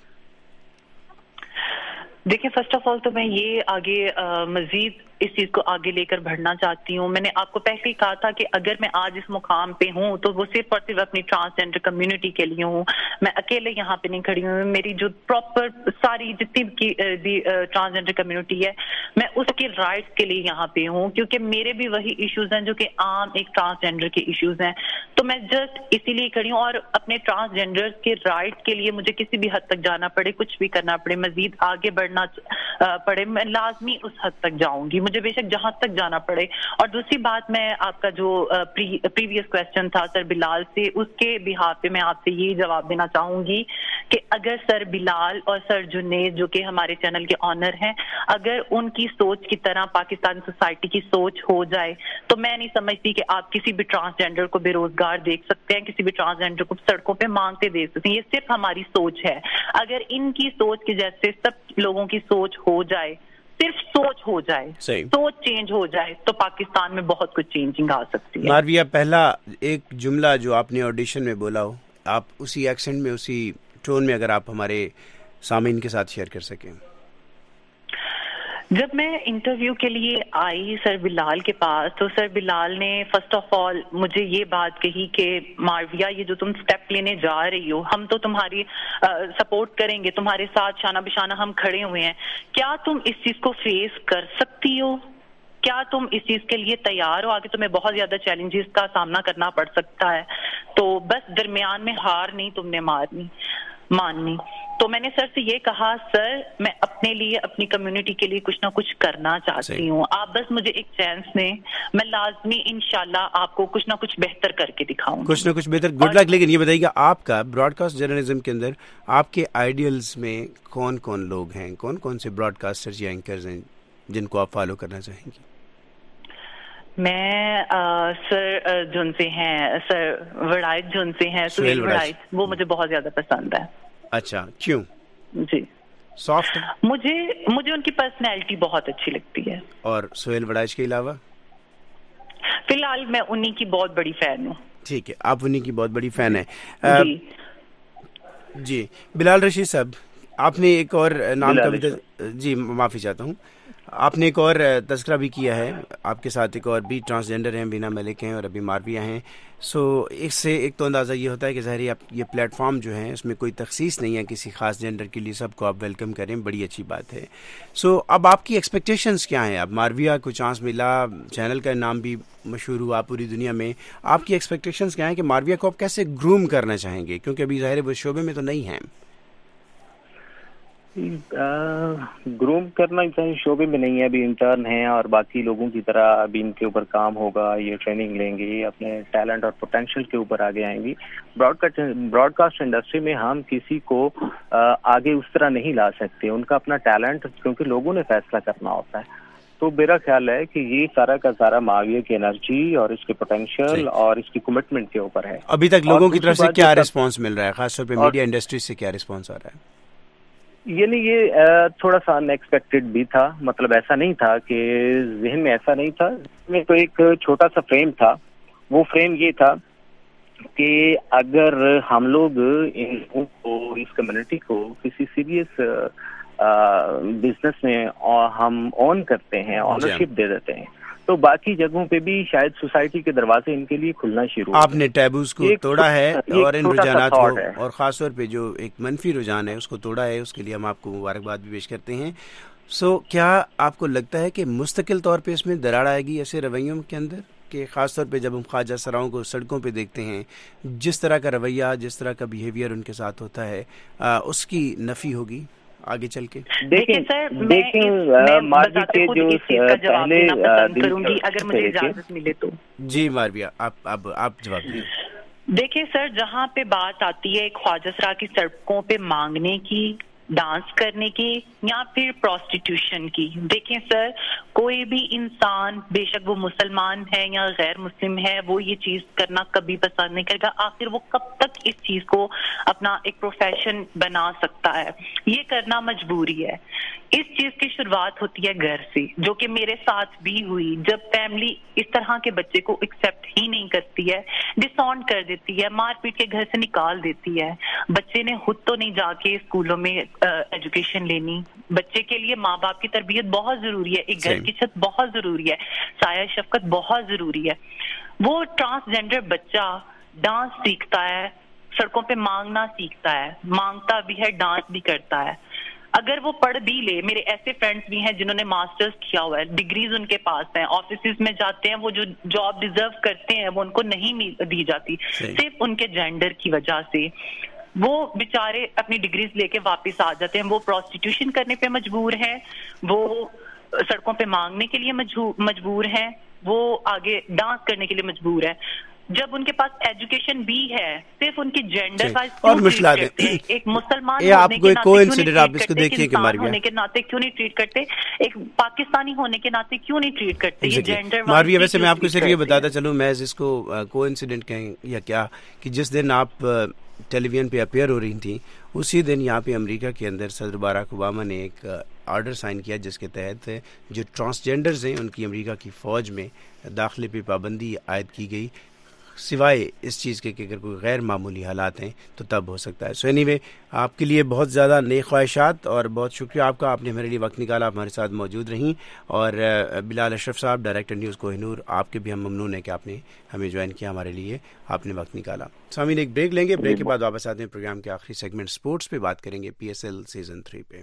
دیکھیں, فرسٹ آف آل تو میں یہ آگے مزید اس چیز کو آگے لے کر بڑھنا چاہتی ہوں. میں نے آپ کو پہلے ہی کہا تھا کہ اگر میں آج اس مقام پہ ہوں تو وہ صرف اور صرف اپنی ٹرانسجینڈر کمیونٹی کے لیے ہوں. میں اکیلے یہاں پہ نہیں کھڑی ہوں, میری جو پراپر ساری جتنی بھی ٹرانسجینڈر کمیونٹی ہے, میں اس کے رائٹس کے لیے یہاں پہ ہوں, کیونکہ میرے بھی وہی ایشوز ہیں جو کہ عام ایک ٹرانسجینڈر کے ایشوز ہیں. تو میں جسٹ اسی لیے کھڑی ہوں, اور اپنے ٹرانسجینڈر کے رائٹ کے لیے مجھے کسی بھی حد تک جانا پڑے, کچھ بھی کرنا پڑے, مزید آگے بڑھنا پڑے, میں لازمی اس حد تک جاؤں گی, مجھے بے شک جہاں تک جانا پڑے. اور دوسری بات, میں آپ کا جو پریویس کویسچن تھا سر بلال سے, اس کے بہاف پہ میں آپ سے یہ جواب دینا چاہوں گی کہ اگر سر بلال اور سر جنید جو کہ ہمارے چینل کے آنر ہیں, اگر ان کی سوچ کی طرح پاکستان سوسائٹی کی سوچ ہو جائے تو میں نہیں سمجھتی کہ آپ کسی بھی ٹرانسجینڈر کو بے روزگار دیکھ سکتے ہیں, کسی بھی ٹرانسجینڈر کو سڑکوں پہ مانگتے دیکھ سکتے ہیں. یہ صرف ہماری سوچ ہے. اگر ان کی سوچ کے جیسے سب لوگوں کی سوچ ہو جائے, صرف سوچ ہو جائے, سوچ چینج ہو جائے, تو پاکستان میں بہت کچھ چینجنگ آ سکتی ہے. مارویہ, پہلا ایک جملہ جو آپ نے آڈیشن میں بولا ہو, آپ اسی ایکسنٹ میں, اسی ٹون میں اگر آپ ہمارے سامعین کے ساتھ شیئر کر سکیں. جب میں انٹرویو کے لیے آئی سر بلال کے پاس, تو سر بلال نے فرسٹ آف آل مجھے یہ بات کہی کہ مارویہ, یہ جو تم سٹیپ لینے جا رہی ہو, ہم تو تمہاری سپورٹ کریں گے, تمہارے ساتھ شانہ بشانہ ہم کھڑے ہوئے ہیں, کیا تم اس چیز کو فیس کر سکتی ہو؟ کیا تم اس چیز کے لیے تیار ہو؟ آگے تمہیں بہت زیادہ چیلنجز کا سامنا کرنا پڑ سکتا ہے, تو بس درمیان میں ہار نہیں تم نے ماننی. تو میں نے سر سے یہ کہا, سر میں اپنے لیے, اپنی کمیونٹی کے لیے کچھ نہ کچھ کرنا چاہتی ہوں, آپ بس مجھے ایک چانس دیں, میں لازمی انشاءاللہ آپ کو کچھ نہ کچھ بہتر کر کے دکھاؤں, کچھ نہ کچھ بہتر. Good luck. لیکن یہ بتائیے گا, آپ کا براڈ کاسٹ جرنلزم کے اندر آپ کے آئیڈیلز میں کون کون لوگ ہیں, کون کون سے براڈ کاسٹرز یا اینکرز ہیں جن کو آپ فالو کرنا چاہیں گی؟ میں سر جن سے ہیں, سر وڑائچ جن سے ہیں, سہیل وڑائچ, وہ مجھے بہت زیادہ پسند ہے. اچھا, کیوں؟ جی, سافٹ, مجھے ان کی پرسنالٹی بہت اچھی لگتی ہے. اور سہیل وڑائچ کے علاوہ؟ فی الحال میں انہی کی بہت بڑی فین ہوں. ٹھیک ہے, آپ انہی کی بہت بڑی فین ہیں. جی بلال رشید صاحب, آپ نے ایک اور نام کا بھی, جی معافی چاہتا ہوں, آپ نے ایک اور تذکرہ بھی کیا ہے, آپ کے ساتھ ایک اور بھی ٹرانسجینڈر ہیں, بینا ملک ہیں, اور ابھی مارویہ ہیں. سو اس سے ایک تو اندازہ یہ ہوتا ہے کہ ظاہر یہ پلیٹ فارم جو ہے اس میں کوئی تخصیص نہیں ہے کسی خاص جینڈر کے لیے, سب کو آپ ویلکم کریں, بڑی اچھی بات ہے. سو اب آپ کی ایکسپیکٹیشنز کیا ہیں؟ اب مارویہ کو چانس ملا, چینل کا نام بھی مشہور ہوا پوری دنیا میں, آپ کی ایکسپیکٹیشنز کیا ہیں کہ مارویہ کو آپ کیسے گروم کرنا چاہیں گے, کیونکہ ابھی ظاہر وہ شعبے میں تو نہیں ہیں؟ گروم کرنا چاہیے, شعبے میں نہیں ہے, ابھی انٹرن ہیں, اور باقی لوگوں کی طرح ابھی ان کے اوپر کام ہوگا, یہ ٹریننگ لیں گے, اپنے ٹیلنٹ اور پوٹینشیل کے اوپر آگے آئیں گی. براڈ کاسٹ انڈسٹری میں ہم کسی کو آگے اس طرح نہیں لا سکتے, ان کا اپنا ٹیلنٹ کیونکہ لوگوں نے فیصلہ کرنا ہوتا ہے. تو میرا خیال ہے کہ یہ سارا کا سارا معاویہ کی انرجی اور اس کے پوٹینشیل اور اس کی کمٹمنٹ کے اوپر ہے. ابھی تک لوگوں کی طرف سے کیا ریسپانس مل رہا ہے, خاص طور پہ میڈیا انڈسٹری سے کیا ریسپانس آ رہا ہے؟ یعنی یہ تھوڑا سا ان ایکسپیکٹڈ بھی تھا, مطلب ایسا نہیں تھا کہ ذہن میں ایسا نہیں تھا, میں تو ایک چھوٹا سا فریم تھا. وہ فریم یہ تھا کہ اگر ہم لوگ ان کو, اس کمیونٹی کو کسی سیریس بزنس میں ہم اون کرتے ہیں, آنرشپ دے دیتے ہیں, تو باقی جگہوں پہ بھی شاید سوسائٹی کے دروازے ان کے لیے کھلنا شروع. آپ نے ٹیبوز کو توڑا ہے اور ان رجحانات کو, اور خاص طور پہ جو ایک منفی رجحان ہے اس کو توڑا ہے, اس کے لیے ہم آپ کو مبارکباد بھی پیش کرتے ہیں. سو کیا آپ کو لگتا ہے کہ مستقل طور پہ اس میں دراڑ آئے گی ایسے رویوں کے اندر, کہ خاص طور پہ جب ہم خواجہ سراؤں کو سڑکوں پہ دیکھتے ہیں, جس طرح کا رویہ, جس طرح کا بیہیویئر ان کے ساتھ ہوتا ہے, اس کی نفی ہوگی آگے چل کے؟ دیکھیں سر, میں بتاتے خود اس چیز کا جواب دینا پسند کروں گی اگر مجھے اجازت ملے تو. جی مارویہ, آپ جواب دیں. دیکھیں سر, جہاں پہ بات آتی ہے خواجہ سرا کی سڑکوں پہ مانگنے کی, ڈانس کرنے کی یا پھر پروسٹیٹیوشن کی. دیکھیں سر، کوئی بھی انسان بے شک وہ مسلمان ہے یا غیر مسلم ہے وہ یہ چیز کرنا کبھی پسند نہیں کرے گا. آخر وہ کب تک اس چیز کو اپنا ایک پروفیشن بنا سکتا ہے؟ یہ کرنا مجبوری ہے. اس چیز کی شروعات ہوتی ہے گھر سے، جو کہ میرے ساتھ بھی ہوئی. جب فیملی اس طرح کے بچے کو ایکسیپٹ ہی نہیں کرتی ہے، ڈس آن کر دیتی ہے، مار پیٹ کے گھر سے نکال دیتی ہے، بچے نے خود تو نہیں جا کے اسکولوں میں ایجوکیشن لینی. بچے کے لیے ماں باپ کی تربیت بہت ضروری ہے، ایک گھر کی چھت بہت ضروری ہے، سایہ شفقت بہت ضروری ہے. وہ ٹرانسجینڈر بچہ ڈانس سیکھتا ہے، سڑکوں پہ مانگنا سیکھتا ہے، مانگتا بھی ہے، ڈانس بھی کرتا ہے. اگر وہ پڑھ بھی لے، میرے ایسے فرینڈس بھی ہیں جنہوں نے ماسٹرز کیا ہوا ہے، ڈگریز ان کے پاس ہیں، آفیسز میں جاتے ہیں، وہ جو جاب ڈیزرو کرتے ہیں وہ ان کو نہیں دی جاتی صرف ان کے جینڈر کی وجہ سے. وہ بیچارے اپنی ڈگریز لے کے واپس آ جاتے ہیں. وہ پروسٹیٹیوشن کرنے پہ مجبور ہیں، وہ سڑکوں پہ مانگنے کے لیے مجبور ہیں، وہ آگے ڈانس کرنے کے لیے مجبور ہیں. جب ان کے پاس ایجوکیشن بھی ہے، صرف ان کی جینڈر وائز اور مشکلات ایک مسلمان ہونے کے ناطے کیوں نہیں ٹریٹ کرتے، ایک پاکستانی ہونے کے ناطے کیوں نہیں ٹریٹ کرتے. یہ جینڈر مارویہ، ویسے میں آپ کو صرف یہ بتاتا چلوں، میں اس کو کو انسیڈنٹ کہیں یا کیا، کہ جس دن آپ ٹیلی ویژن پہ اپیئر ہو رہی تھیں اسی دن یہاں پہ امریکہ کے اندر صدر باراک اوباما نے ایک آرڈر سائن کیا جس کے تحت جو ٹرانسجینڈرز ہیں ان کی امریکہ کی فوج میں داخلے پہ پابندی عائد کی گئی، سوائے اس چیز کے کہ اگر کوئی غیر معمولی حالات ہیں تو تب ہو سکتا ہے. سو اینی وے، آپ کے لیے بہت زیادہ نیک خواہشات اور بہت شکریہ آپ کا، آپ نے ہمارے لیے وقت نکالا، آپ ہمارے ساتھ موجود رہیں. اور بلال اشرف صاحب، ڈائریکٹر نیوز کوہ نور، آپ کے بھی ہم ممنون ہیں کہ آپ نے ہمیں جوائن کیا، ہمارے لیے آپ نے وقت نکالا. سامعین، ایک بریک لیں گے، بریک کے بعد واپس آتے ہیں. پروگرام کے آخری سیگمنٹ اسپورٹس پہ بات کریں گے، PSL سیزن 3 پہ.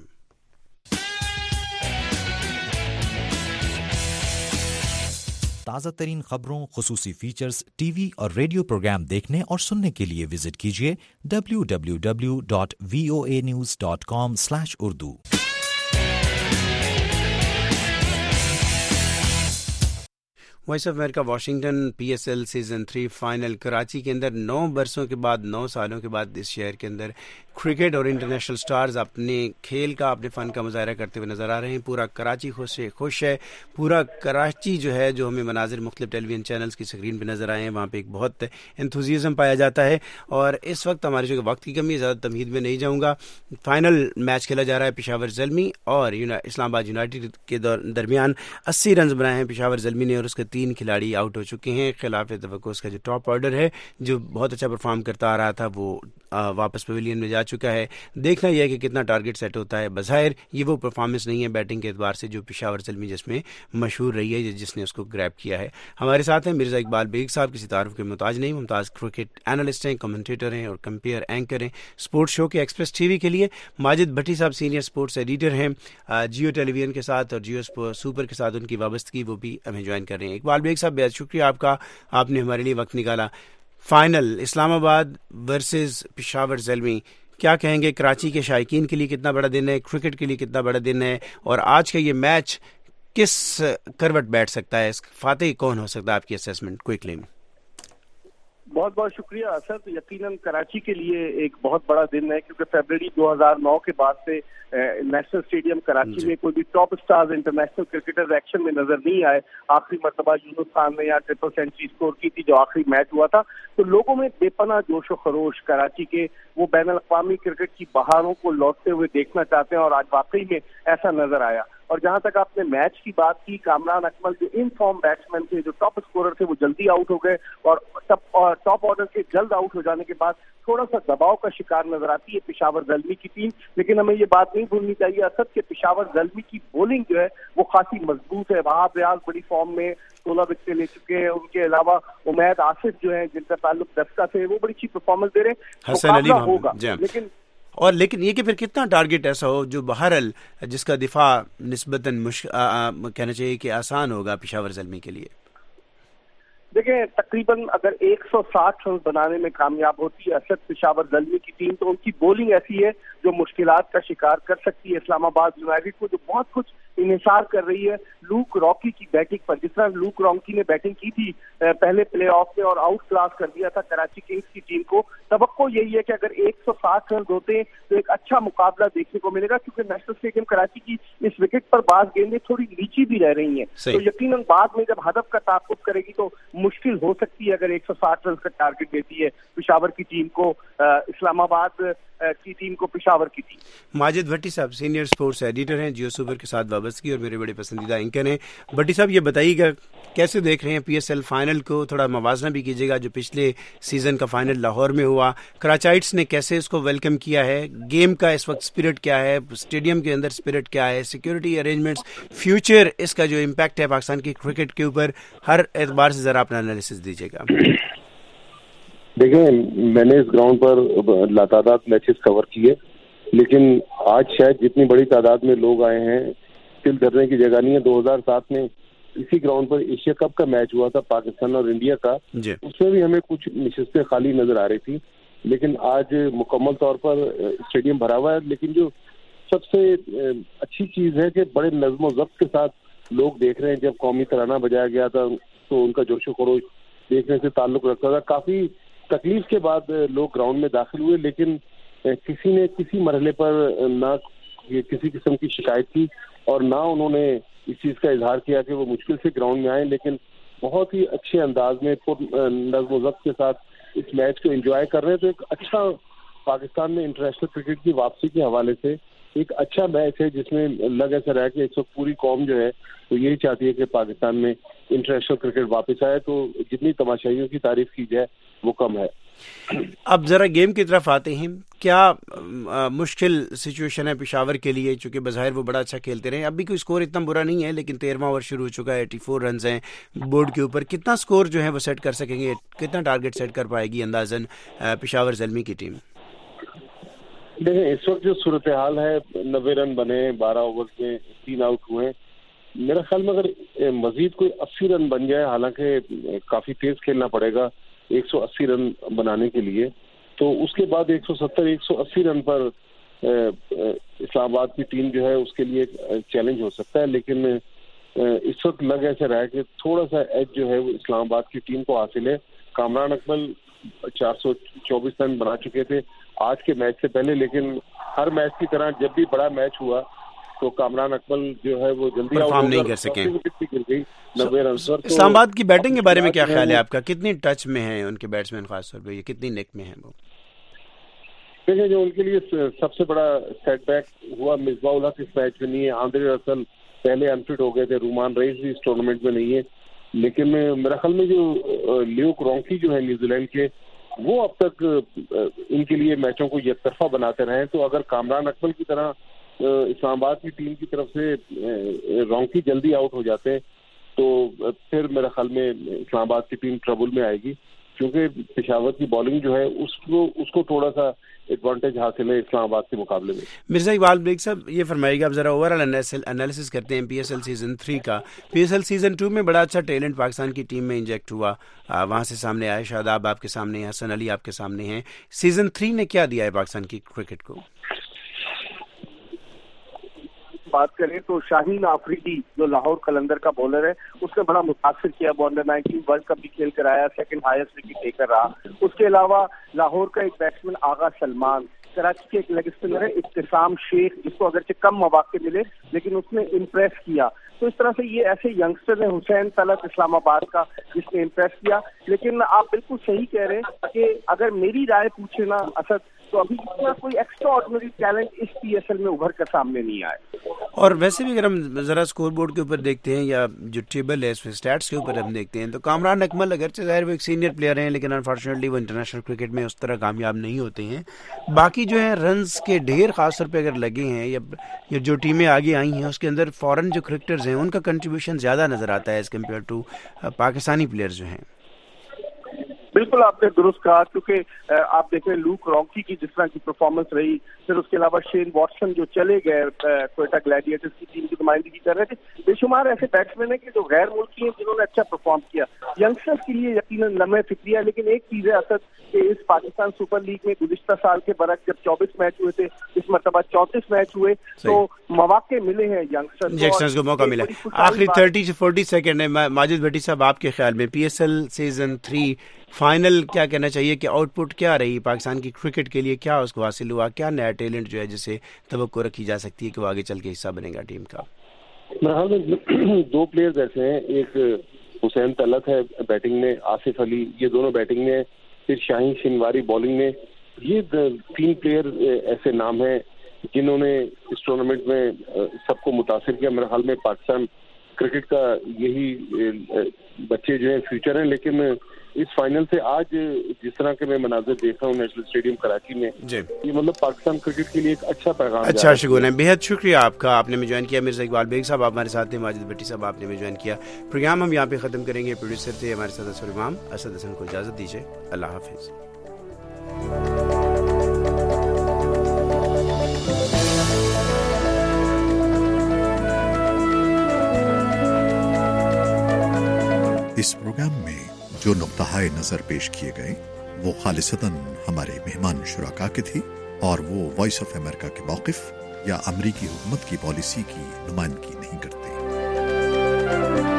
تازہ ترین خبروں، خصوصی فیچرز، ٹی وی اور ریڈیو پروگرام دیکھنے اور سننے کے لیے وزٹ کیجیے www.voanews.com/urdu. Voice of America Washington PSL season 3 final Karachi کے اندر 9 برسوں کے بعد، 9 سالوں کے بعد اس شہر کے اندر کرکٹ اور انٹرنیشنل سٹارز اپنے کھیل کا، اپنے فن کا مظاہرہ کرتے ہوئے نظر آ رہے ہیں. پورا کراچی خوش ہے. پورا کراچی جو ہے، جو ہمیں مناظر مختلف ٹیلی ویژن چینلز کی اسکرین پہ نظر آئے ہیں، وہاں پہ ایک بہت انتھوزیزم پایا جاتا ہے. اور اس وقت ہمارے جو وقت کی کمی ہے، زیادہ تمہید میں نہیں جاؤں گا. فائنل میچ کھیلا جا رہا ہے پشاور زلمی اور اسلام آباد یونائٹیڈ کے درمیان. 80 رنز بنائے ہیں پشاور زلمی نے اور اس کے 3 کھلاڑی آؤٹ ہو چکے ہیں. خلاف توقع اس کا جو ٹاپ آرڈر ہے، جو بہت اچھا پرفارم کرتا آ رہا تھا، وہ واپس پویلین میں جا چکا ہے. دیکھنا یہ ہے کہ کتنا ٹارگٹ سیٹ ہوتا ہے. بظاہر یہ وہ پرفارمنس نہیں ہے بیٹنگ کے اعتبار سے جو پشاور زلمی جس میں مشہور رہی ہے، جس نے اس کو گریب کیا ہے. ہمارے ساتھ ہیں مرزا اقبال بیگ صاحب، کسی تعارف کے محتاج نہیں، ممتاز کرکٹ اینالسٹ ہیں، کمنٹیٹر ہیں اور کمپیئر اینکر ہیں اسپورٹس شو کے ایکسپریس ٹی وی کے لیے. ماجد بھٹی صاحب سینئر اسپورٹس ایڈیٹر ہیں جیو ٹیلی ویژن کے ساتھ اور جیو سپر کے ساتھ ان کی وابستگی وہ بھی ہمیں جوائن کر رہے ہیں. اقبال بیگ صاحب، بہت شکریہ آپ کا، آپ نے ہمارے لیے وقت نکالا. فائنل اسلام آباد ورسز پشاور زلمی، کیا کہیں گے؟ کراچی کے شائقین کے لیے کتنا بڑا دن ہے، کرکٹ کے لیے کتنا بڑا دن ہے، اور آج کا یہ میچ کس کروٹ بیٹھ سکتا ہے، فاتح کون ہو سکتا ہے؟ آپ کی اسیسمنٹ کوئکلی میں. بہت بہت شکریہ اسد. یقیناً کراچی کے لیے ایک بہت بڑا دن ہے، کیونکہ فیبرری 2009 کے بعد سے نیشنل اسٹیڈیم کراچی میں کوئی بھی top stars international cricketer action میں نظر نہیں آئے. آخری مرتبہ یونس خان نے 3 سینچری سکور کی تھی جو آخری میچ ہوا تھا. تو لوگوں میں بے پناہ جوش و خروش، کراچی کے وہ بین الاقوامی کرکٹ کی بہاروں کو لوٹتے ہوئے دیکھنا چاہتے ہیں، اور آج واقعی میں ایسا نظر آیا. اور جہاں تک آپ نے میچ کی بات کی، کامران اکمل جو ان فارم بیٹسمین تھے، جو ٹاپ اسکورر تھے، وہ جلدی آؤٹ ہو گئے اور ٹاپ آرڈر کے جلد آؤٹ ہو جانے کے بعد تھوڑا سا دباؤ کا شکار نظر آتی ہے پشاور زلمی کی ٹیم. لیکن ہمیں یہ بات نہیں بھولنی چاہیے اسد کہ پشاور زلمی کی بولنگ جو ہے وہ خاصی مضبوط ہے. وہاب ریاض بڑی فارم میں 16 وکٹیں لے چکے ہیں. ان کے علاوہ عمید آصف جو ہیں جن کا تعلق دسکا سے، وہ بڑی اچھی پرفارمنس دے رہے ہیں. حسن علی ہوگا لیکن یہ کہ پھر کتنا ٹارگٹ ایسا ہو جو بہرحال جس کا دفاع نسبتاً کہنا چاہیے کہ آسان ہوگا پشاور زلمی کے لیے. دیکھیں، تقریباً اگر 160 رنز بنانے میں کامیاب ہوتی ہے اسد پشاور زلمی کی ٹیم، تو ان کی بولنگ ایسی ہے جو مشکلات کا شکار کر سکتی ہے اسلام آباد یونائٹیڈ کو، جو بہت کچھ इंहिसार कर रही है लूक रॉकी की बैटिंग पर। जिस तरह लूक रॉकी ने बैटिंग की थी पहले प्ले ऑफ में और आउट क्लास कर दिया था कराची किंग्स की टीम को, तवक्को यही है कि अगर 160 रन होते हैं तो एक अच्छा मुकाबला देखने को मिलेगा, क्योंकि नेशनल स्टेडियम कराची की इस विकेट पर बाज गेंदें थोड़ी नीची भी रह रही हैं, तो यकीनन बाद में जब हदफ का ताक़ुब करेगी तो मुश्किल हो सकती है अगर 160 रन का टारगेट देती है पेशावर की टीम को, इस्लामाबाद की टीम को पेशावर की टीम। माजिद भट्टी साहब सीनियर स्पोर्ट्स एडिटर हैं जियो सुपर के साथ वाबस्तगी और मेरे बड़े पसंदीदा एंकर हैं। भट्टी साहब ये बताइएगा कैसे देख रहे हैं PSL फाइनल को, थोड़ा मवाजना भी कीजिएगा जो पिछले सीजन का फाइनल लाहौर में हुआ, कराचाइट्स ने कैसे इसको वेलकम किया है, गेम का इस वक्त स्पिरिट क्या है, स्टेडियम के अंदर स्पिरिट क्या है, सिक्योरिटी अरेंजमेंट्स, फ्यूचर इसका जो इम्पैक्ट है पाकिस्तान की क्रिकेट के ऊपर, हर एतबार से जरा अपना एनालिसिस दीजिएगा। देखिए, मैंने इस ग्राउंड पर लातादाद मैचेस कवर किए, लेकिन आज शायद जितनी बड़ी तादाद में लोग आए हैं दिल धरने की जगह नहीं है। 2007 में इसी ग्राउंड पर एशिया कप का मैच हुआ था पाकिस्तान और इंडिया का, उसमें भी हमें कुछ नशिस्तें खाली नजर आ रही थी, लेकिन आज मुकम्मल तौर पर स्टेडियम भरा हुआ है। लेकिन जो सबसे अच्छी चीज है कि बड़े नज़्म व ज़ब्त के साथ लोग देख रहे हैं। जब कौमी तराना बजाया गया था तो उनका जोशो खरोश देखने से ताल्लुक रखता था। काफी तकलीफ के बाद लोग ग्राउंड में दाखिल हुए, लेकिन किसी ने किसी मरहले पर ना किसी किस्म की शिकायत की और ना उन्होंने इस चीज का इजहार किया कि वो मुश्किल से ग्राउंड में आए, लेकिन बहुत ही अच्छे अंदाज में नज़्म व ज़ब्त के साथ इस मैच को एंजॉय कर रहे हैं। तो एक अच्छा पाकिस्तान में इंटरनेशनल क्रिकेट की वापसी के हवाले से एक अच्छा मैच है, जिसमें लग ऐसा रहा है कि इस वक्त पूरी कौम जो है तो यही चाहती है कि पाकिस्तान में इंटरनेशनल क्रिकेट वापस आए, तो जितनी तमाशाइयों की तारीफ की जाए वो कम है। अब जरा गेम की तरफ आते हैं, क्या मुश्किल सिचुएशन है पेशावर के लिए, चूंकि बज़ाहिर वो बड़ा अच्छा खेलते रहे, अभी कोई स्कोर इतना बुरा नहीं है, लेकिन 13वां ओवर शुरू हो चुका है, 84 रन हैं बोर्ड के ऊपर, कितना स्कोर जो है वो सेट कर सकेंगे, कितना टारगेट सेट कर पाएगी अंदाजन पेशावर ज़ल्मी की टीम? देखिए, इस वक्त जो सूरत हाल है, 90 रन बने, 12 ओवर में 3 आउट हुए, मेरा ख्याल में अगर मजीद कोई 80 रन बन जाए, हालांकि काफी तेज खेलना पड़ेगा 180 रन बनाने के लिए, तो उसके बाद 170-180 रन पर इस्लामाबाद की टीम जो है उसके लिए चैलेंज हो सकता है। लेकिन इस वक्त लग ऐसा रहा है कि थोड़ा सा एज जो है वो इस्लामाबाद की टीम को हासिल है। कामरान अकमल 424 रन बना चुके थे आज के मैच से पहले, लेकिन हर मैच की तरह जब भी बड़ा मैच हुआ तो कामरान अकमल जो है वो जल्दी परफॉर्म नहीं कर सके। 90 रन पर। इस्लामाबाद की बैटिंग के बारे में क्या ख्याल है आपका, कितनी टच में है उनके बैट्समैन, खासतौर पे कितनी नेक में है वो? देखिए, जो उनके लिए सबसे बड़ा सेटबैक हुआ, मिसबाह उल हक इस मैच में नहीं है, आंद्रे रसल पहले अनफिट हो गए थे, रूमान रईस भी इस टूर्नामेंट में नहीं है, लेकिन मेरा ख्याल में जो ल्यूक रॉन्की जो है न्यूजीलैंड के, वो अब तक इनके लिए मैचों को एकतरफा बनाते रहे। तो अगर कामरान अकमल की तरह इस्लामाबाद की टीम की तरफ से रॉन्की जल्दी आउट हो जाते हैं तो फिर मेरे ख्याल में इस्लामाबाद की टीम ट्रबल में आएगी, क्योंकि पेशावर की बॉलिंग जो है उसको थोड़ा सा एडवांटेज हासिल है इस्लामाबाद के मुकाबले में। मिर्जा इकबाल बेग साहब, ये फरमाइएगा, अब जरा ओवरऑल एनालिसिस करते हैं PSL सीजन 3 का। PSL सीजन 2 में बड़ा अच्छा टैलेंट पाकिस्तान की टीम में इंजेक्ट हुआ, वहां से सामने आए, शादाब आपके सामने हैं, हसन अली आपके सामने हैं। सीजन 3 ने क्या दिया है पाकिस्तान की क्रिकेट को? बात करें तो शाहीन आफरीदी जो लाहौर कलंदर का बॉलर है, उसने बड़ा मुतासिर किया, अंडर 19 वर्ल्ड कप भी खेल कर आया, सेकंड हाईएस्ट विकेट टेकर रहा। उसके अलावा लाहौर का एक बैट्समैन आगा सलमान, कराची के एक लेग स्पिनर है इब्तिसाम शेख, जिसको अगरचे कम मौके मिले लेकिन उसने इम्प्रेस किया। तो इस तरह से ये ऐसे यंगस्टर है, हुसैन तलत इस्लामाबाद का, जिसने इम्प्रेस किया। लेकिन आप बिल्कुल सही कह रहे हैं कि अगर मेरी राय पूछे ना असद, तो अभी इतना कोई एक्स्ट्रा ऑर्डिनरी टैलेंट इस PSL में उभर कर सामने नहीं आए। और वैसे भी अगर हम जरा स्कोर बोर्ड के ऊपर देखते हैं या जो टेबल है इसमें स्टैट्स के ऊपर हम देखते हैं, तो कामरान अकमल अगरचे ज़ाहिर वो एक सीनियर प्लेयर हैं, लेकिन अनफॉर्चुनेटली वो इंटरनेशनल क्रिकेट में उस तरह कामयाब नहीं होते हैं। बाकी जो है रन्स के ढेर खासतौर पर अगर लगे हैं या जो टीमें आगे आई हैं उसके अंदर फॉरेन जो क्रिकेटर्स हैं उनका कंट्रीब्यूशन ज़्यादा नजर आता है as compared to Pakistani players जो हैं। बिल्कुल आपने दुरुस्त कहा, क्योंकि आप देख रहे हैं लूक रॉन्की की जिस तरह की परफॉर्मेंस रही, फिर उसके अलावा शेन वॉटसन जो चले गए क्वेटा ग्लैडिएटर्स की टीम की नुमाइंदगी कर रहे थे, बेशुमार ऐसे बैट्समैन हैं कि जो गैर मुल्की हैं जिन्होंने अच्छा परफॉर्म किया। यंगस्टर्स के लिए यकीनन लम्हे फिक्रिया, लेकिन एक चीज है असद कि इस पाकिस्तान सुपर लीग में गुज़िश्ता साल के बरक जब 24 मैच हुए थे, इस मरतबा 34 मैच हुए, तो मौके मिले हैं यंगस्टर्स को मौका मिला। आखिरी 30 से 40 सेकंड है। माजिद भट्टी साहब, आपके ख्याल में PSL सीजन 3 फाइनल क्या कहना चाहिए कि आउटपुट क्या रही पाकिस्तान की क्रिकेट के लिए, क्या उसको हासिल हुआ, क्या नया टैलेंट जो है जिसे तवक्को रखी जा सकती है कि वो आगे चल के हिस्सा बनेगा टीम का? मेरे ख्याल में 2 प्लेयर्स ऐसे हैं, एक हुसैन तलत है बैटिंग में, आसिफ अली, ये दोनों बैटिंग में, फिर शाहीन शिनवारी बॉलिंग में। ये 3 प्लेयर ऐसे नाम हैं जिन्होंने इस टूर्नामेंट में सबको मुतासिर किया। मेरे ख्याल में पाकिस्तान क्रिकेट का यही बच्चे जो हैं फ्यूचर हैं। लेकिन इस फाइनल से आज जिस तरह के मैं मनाजिर देख रहा हूँ नेशनल स्टेडियम कराची में, ये मतलब पाकिस्तान क्रिकेट के लिए एक अच्छा पैगाम। अच्छा शुगुन है, बेहद शुक्रिया आपका, आपने में ज्वाइन किया। मिर्जा इकबाल बेग साहब आप हमारे साथ थे, माजिद भट्टी साहब आपने में ज्वाइन किया। प्रोग्राम हम यहाँ पे ख़त्म करेंगे। प्रोड्यूसर थे हमारे साथ असफर इमाम। असद हसन को इजाज़त दीजिए, अल्लाह हाफिज़। इस प्रोग्राम में जो नुक्ताए नज़र पेश किए गए वो खालिसतन हमारे मेहमान शुराका के थे और वो वॉइस ऑफ अमेरिका के मौक़िफ़ या अमरीकी हुकूमत की पॉलिसी की नुमाइंदगी नहीं करते।